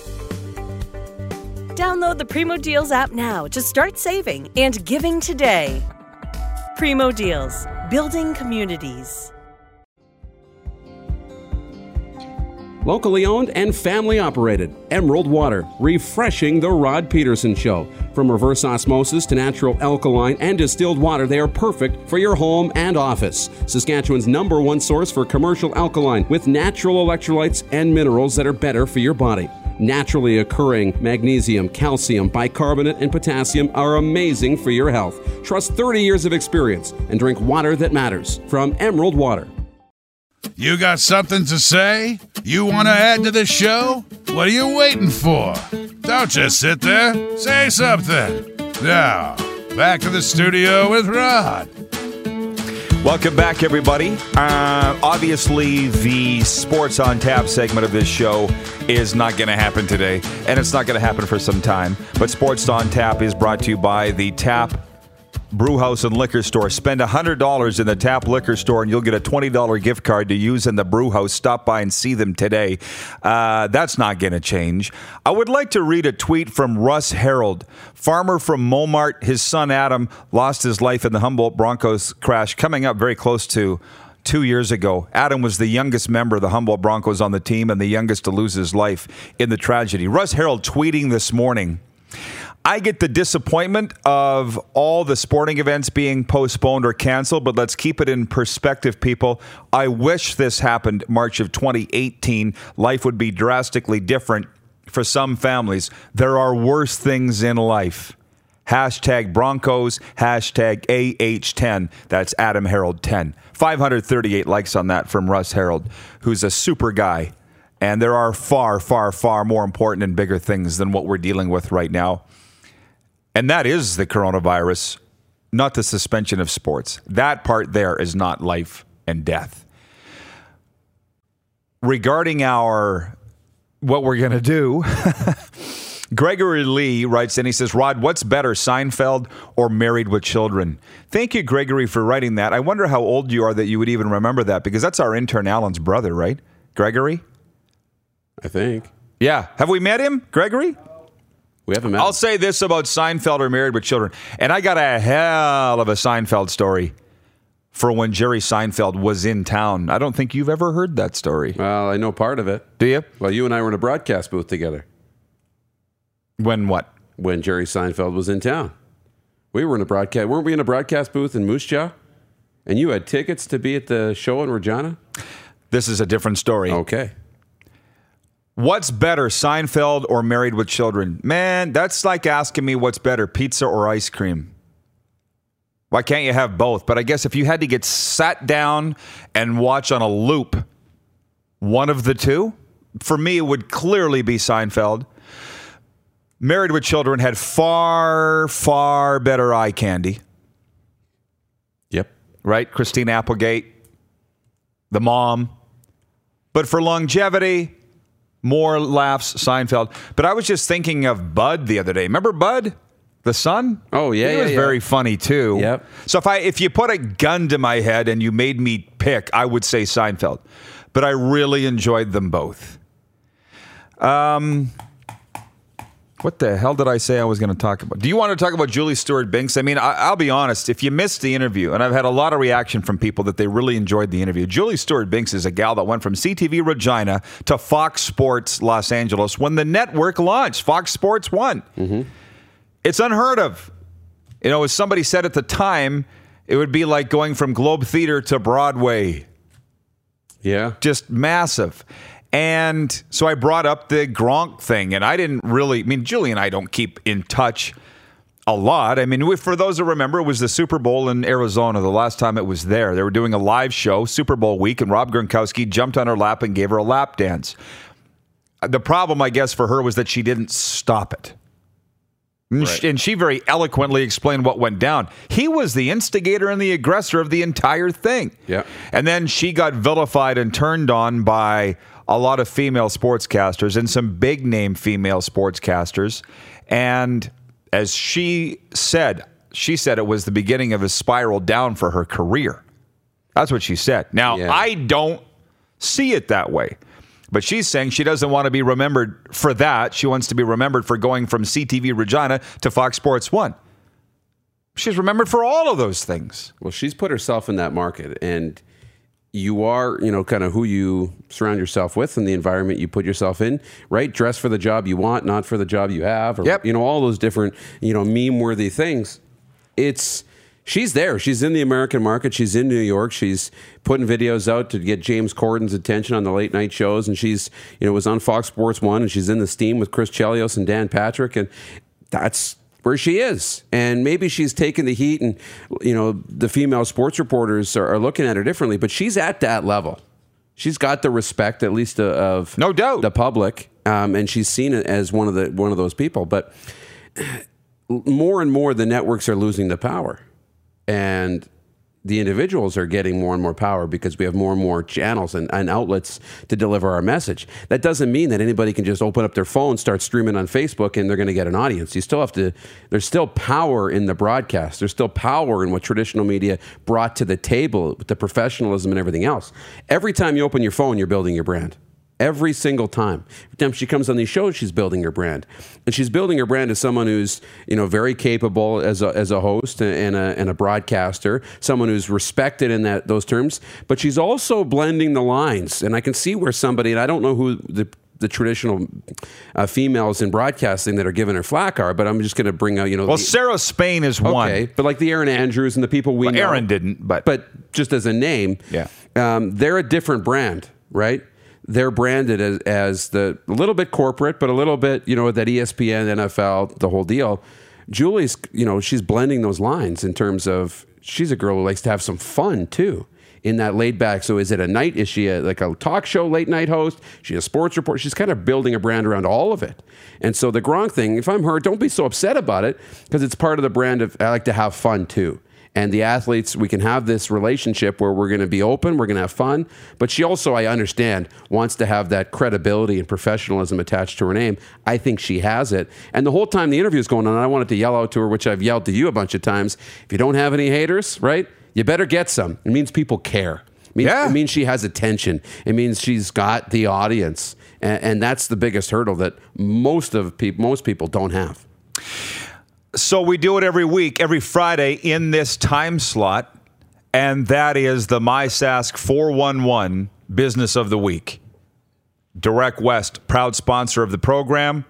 Download the Primo Deals app now to start saving and giving today. Primo Deals, building communities. Locally owned and family operated, Emerald Water, refreshing the Rod Peterson Show. From reverse osmosis to natural alkaline and distilled water, they are perfect for your home and office. Saskatchewan's number one source for commercial alkaline with natural electrolytes and minerals that are better for your body. Naturally occurring magnesium, calcium, bicarbonate, and potassium are amazing for your health. Trust thirty years of experience and drink water that matters from Emerald Water. You got something to say? You want to add to the show? What are you waiting for? Don't just sit there. Say something. Now, back to the studio with Rod. Welcome back, everybody. Uh, obviously, the Sports on Tap segment of this show is not going to happen today, and it's not going to happen for some time. But Sports on Tap is brought to you by the Tap Brewhouse and Liquor Store. Spend one hundred dollars in the Tap Liquor Store and you'll get a twenty dollars gift card to use in the Brewhouse. Stop by and see them today. Uh, that's not going to change. I would like to read a tweet from Russ Harold, farmer from Momart. His son Adam lost his life in the Humboldt Broncos crash coming up very close to two years ago. Adam was the youngest member of the Humboldt Broncos on the team and the youngest to lose his life in the tragedy. Russ Harold tweeting this morning, I get the disappointment of all the sporting events being postponed or canceled, but let's keep it in perspective, people. I wish this happened March of twenty eighteen. Life would be drastically different for some families. There are worse things in life. Hashtag Broncos, hashtag A H ten. That's Adam Harold ten. five hundred thirty-eight likes on that from Russ Harold, who's a super guy. And there are far, far, far more important and bigger things than what we're dealing with right now. And that is the coronavirus, not the suspension of sports. That part there is not life and death. Regarding our, what we're going to do, Gregory Lee writes in, he says, Rod, what's better, Seinfeld or Married with Children? Thank you, Gregory, for writing that. I wonder how old you are that you would even remember that, because that's our intern Alan's brother, right? Gregory? I think. Yeah. Have we met him, Gregory? We haven't met I'll him. say this about Seinfeld or Married with Children. And I got a hell of a Seinfeld story for when Jerry Seinfeld was in town. I don't think you've ever heard that story. Well, I know part of it. Do you? Well, you and I were in a broadcast booth together. When what? When Jerry Seinfeld was in town. We were in a broadcast. Weren't we in a broadcast booth in Moose Jaw? And you had tickets to be at the show in Regina? This is a different story. Okay. What's better, Seinfeld or Married with Children? Man, that's like asking me what's better, pizza or ice cream. Why can't you have both? But I guess if you had to get sat down and watch on a loop one of the two, for me, it would clearly be Seinfeld. Married with Children had far, far better eye candy. Yep. Right? Christine Applegate, the mom. But for longevity, more laughs, Seinfeld. But I was just thinking of Bud the other day. Remember Bud, the son? Oh, yeah, He yeah, was yeah. very funny, too. Yep. So if I if you put a gun to my head and you made me pick, I would say Seinfeld. But I really enjoyed them both. Um... What the hell did I say I was going to talk about? Do you want to talk about Julie Stewart-Binks? I mean, I, I'll be honest. If you missed the interview, and I've had a lot of reaction from people that they really enjoyed the interview, Julie Stewart-Binks is a gal that went from C T V Regina to Fox Sports Los Angeles when the network launched. Fox Sports one. Mm-hmm. It's unheard of You know, as somebody said at the time, it would be like going from Globe Theater to Broadway. Yeah. Just massive. And so I brought up the Gronk thing, and I didn't really, I mean, Julie and I don't keep in touch a lot. I mean, for those who remember, it was the Super Bowl in Arizona the last time it was there. They were doing a live show, Super Bowl week, and Rob Gronkowski jumped on her lap and gave her a lap dance. The problem, I guess, for her was that she didn't stop it. And, Right. she, and she very eloquently explained what went down. He was the instigator and the aggressor of the entire thing. Yeah. And then she got vilified and turned on by a lot of female sportscasters and some big name female sportscasters. And as she said, she said it was the beginning of a spiral down for her career. That's what she said. Now, Yeah. I don't see it that way. But she's saying she doesn't want to be remembered for that. She wants to be remembered for going from C T V Regina to Fox Sports one. She's remembered for all of those things. Well, she's put herself in that market, and you are, you know, kind of who you surround yourself with and the environment you put yourself in, right? Dress for the job you want, not for the job you have, or, Yep. you know, all those different, you know, meme-worthy things. It's, she's there. She's in the American market. She's in New York. She's putting videos out to get James Corden's attention on the late night shows, and she's, you know, was on Fox Sports one, and she's in the steam with Chris Chelios and Dan Patrick, and that's where she is. And maybe she's taken the heat, and, you know, the female sports reporters are, are looking at her differently, but she's at that level. She's got the respect, at least, uh, of no doubt the public, um, and she's seen it as one of the one of those people. But more and more, the networks are losing the power, and the individuals are getting more and more power because we have more and more channels and, and outlets to deliver our message. That doesn't mean that anybody can just open up their phone, start streaming on Facebook, and they're going to get an audience. You still have to, there's still power in the broadcast. There's still power in what traditional media brought to the table with the professionalism and everything else. Every time you open your phone, you're building your brand. Every single time. Every time she comes on these shows, she's building her brand. And she's building her brand as someone who's, you know, very capable as a, as a host and a, and a broadcaster, someone who's respected in that those terms. But she's also blending the lines. And I can see where somebody, and I don't know who the the traditional uh, females in broadcasting that are giving her flack are, but I'm just going to bring out, you know. Well, the, Sarah Spain is one. Okay, but like the Erin Andrews and the people we well, know. Erin didn't, but. But just as a name, yeah, um, they're a different brand, right? They're branded as, as the a little bit corporate, but a little bit, you know, that E S P N, N F L, the whole deal. Julie's, you know, she's blending those lines in terms of she's a girl who likes to have some fun too in that laid back. So is it a night? Is she a, like a talk show late night host? Is she a sports reporter? She's kind of building a brand around all of it. And so the Gronk thing, if I'm her, don't be so upset about it because it's part of the brand of I like to have fun too. And the athletes, we can have this relationship where we're going to be open, we're going to have fun. But she also, I understand, wants to have that credibility and professionalism attached to her name. I think she has it. And the whole time the interview is going on, I wanted to yell out to her, which I've yelled to you a bunch of times. If you don't have any haters, right, you better get some. It means people care. It means, yeah. it means she has attention. It means she's got the audience. And, and that's the biggest hurdle that most of people, most people don't have. So we do it every week, every Friday in this time slot, and that is the MySask four one one Business of the Week. Direct West, proud sponsor of the program.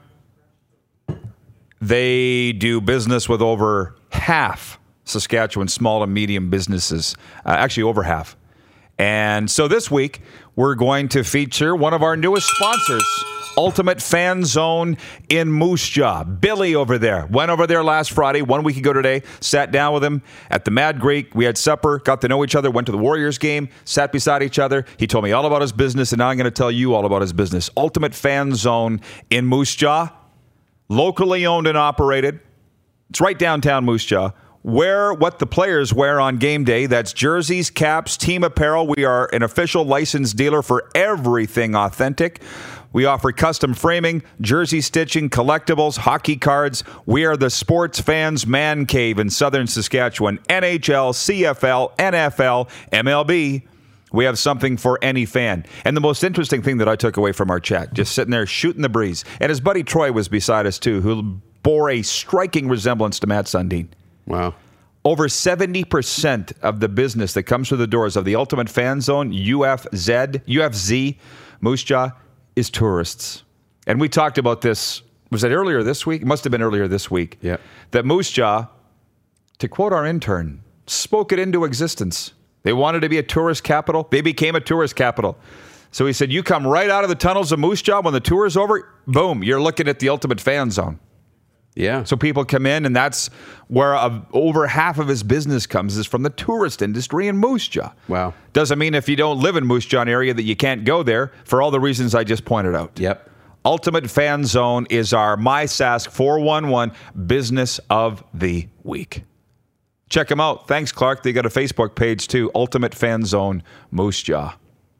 They do business with over half Saskatchewan small and medium businesses, uh, actually over half. And so this week, we're going to feature one of our newest sponsors, Ultimate Fan Zone in Moose Jaw. Billy over there. Went over there last Friday, one week ago today. Sat down with him at the Mad Greek. We had supper, got to know each other, went to the Warriors game, sat beside each other. He told me all about his business, and now I'm going to tell you all about his business. Ultimate Fan Zone in Moose Jaw. Locally owned and operated. It's right downtown Moose Jaw. Wear what the players wear on game day. That's jerseys, caps, team apparel. We are an official licensed dealer for everything authentic. We offer custom framing, jersey stitching, collectibles, hockey cards. We are the sports fans' man cave in southern Saskatchewan. N H L, C F L, N F L, M L B. We have something for any fan. And the most interesting thing that I took away from our chat, just sitting there shooting the breeze, and his buddy Troy was beside us too, who bore a striking resemblance to Matt Sundin. Wow. Over seventy percent of the business that comes through the doors of the Ultimate Fan Zone, U F Z, U F Z, Moose Jaw, is tourists. And we talked about this, was it earlier this week? It must have been earlier this week. Yeah. That Moose Jaw, to quote our intern, spoke it into existence. They wanted to be a tourist capital. They became a tourist capital. So he said, you come right out of the tunnels of Moose Jaw when the tour is over, boom, you're looking at the ultimate fan zone. Yeah. So people come in, and that's where uh, over half of his business comes, is from the tourist industry in Moose Jaw. Wow. Doesn't mean if you don't live in Moose Jaw area that you can't go there for all the reasons I just pointed out. Yep. Ultimate Fan Zone is our MySask four one one Business of the Week. Check them out. Thanks, Clark. They got a Facebook page, too. Ultimate Fan Zone Moose Jaw.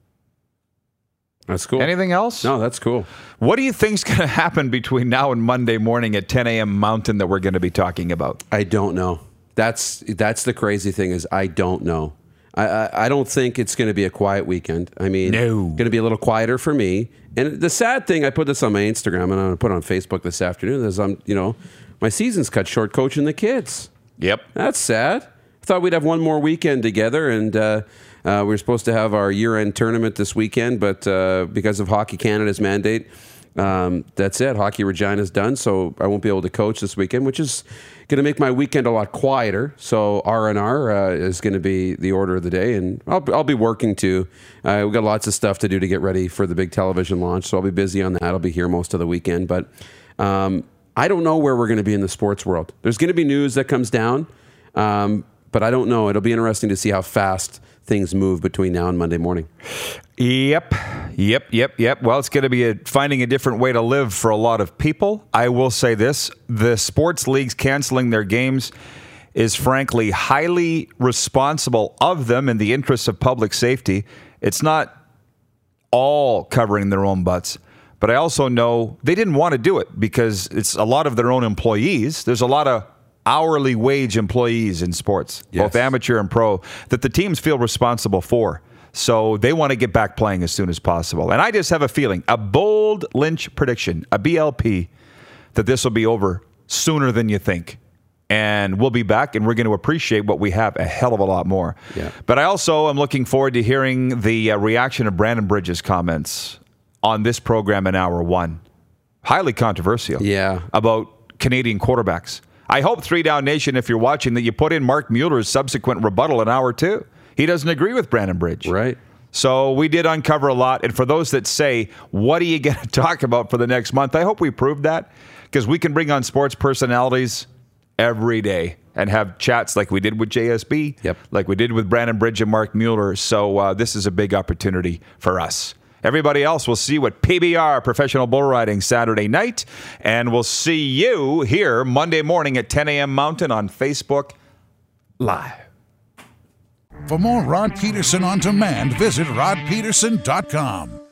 That's cool. Anything else? No, that's cool. What do you think's going to happen between now and Monday morning at ten a.m. Mountain that we're going to be talking about? I don't know. That's that's the crazy thing is I don't know. I, I, I don't think it's going to be a quiet weekend. I mean, no. Going to be a little quieter for me. And the sad thing, I put this on my Instagram and I'm going to put it on Facebook this afternoon, is I'm, you know, my season's cut short coaching the kids. Yep. That's sad. I thought we'd have one more weekend together, and uh, uh, we were supposed to have our year-end tournament this weekend, but uh, because of Hockey Canada's mandate, um, that's it. Hockey Regina's done, so I won't be able to coach this weekend, which is going to make my weekend a lot quieter. So R and R uh, is going to be the order of the day, and I'll, I'll be working too. Uh, we've got lots of stuff to do to get ready for the big television launch, so I'll be busy on that. I'll be here most of the weekend, but um, I don't know where we're going to be in the sports world. There's going to be news that comes down, um, but I don't know. It'll be interesting to see how fast things move between now and Monday morning. Yep, yep, yep, yep. Well, it's going to be a, finding a different way to live for a lot of people. I will say this, the sports leagues canceling their games is frankly highly responsible of them in the interests of public safety. It's not all covering their own butts. But I also know they didn't want to do it because it's a lot of their own employees. There's a lot of hourly wage employees in sports, yes, both amateur and pro, that the teams feel responsible for. So they want to get back playing as soon as possible. And I just have a feeling, a bold Lynch prediction, a B L P, that this will be over sooner than you think. And we'll be back, and we're going to appreciate what we have a hell of a lot more. Yeah. But I also am looking forward to hearing the uh, reaction of Brandon Bridges' comments on this program in hour one. Highly controversial. Yeah. About Canadian quarterbacks. I hope Three Down Nation, if you're watching, that you put in Mark Mueller's subsequent rebuttal in hour two. He doesn't agree with Brandon Bridge. Right. So we did uncover a lot. And for those that say, what are you going to talk about for the next month? I hope we proved that, because we can bring on sports personalities every day and have chats like we did with J S B, yep, like we did with Brandon Bridge and Mark Mueller. So uh, this is a big opportunity for us. Everybody else will see you at P B R, Professional Bull Riding, Saturday night. And we'll see you here Monday morning at ten a.m. Mountain on Facebook Live. For more Rod Peterson on demand, visit rod peterson dot com.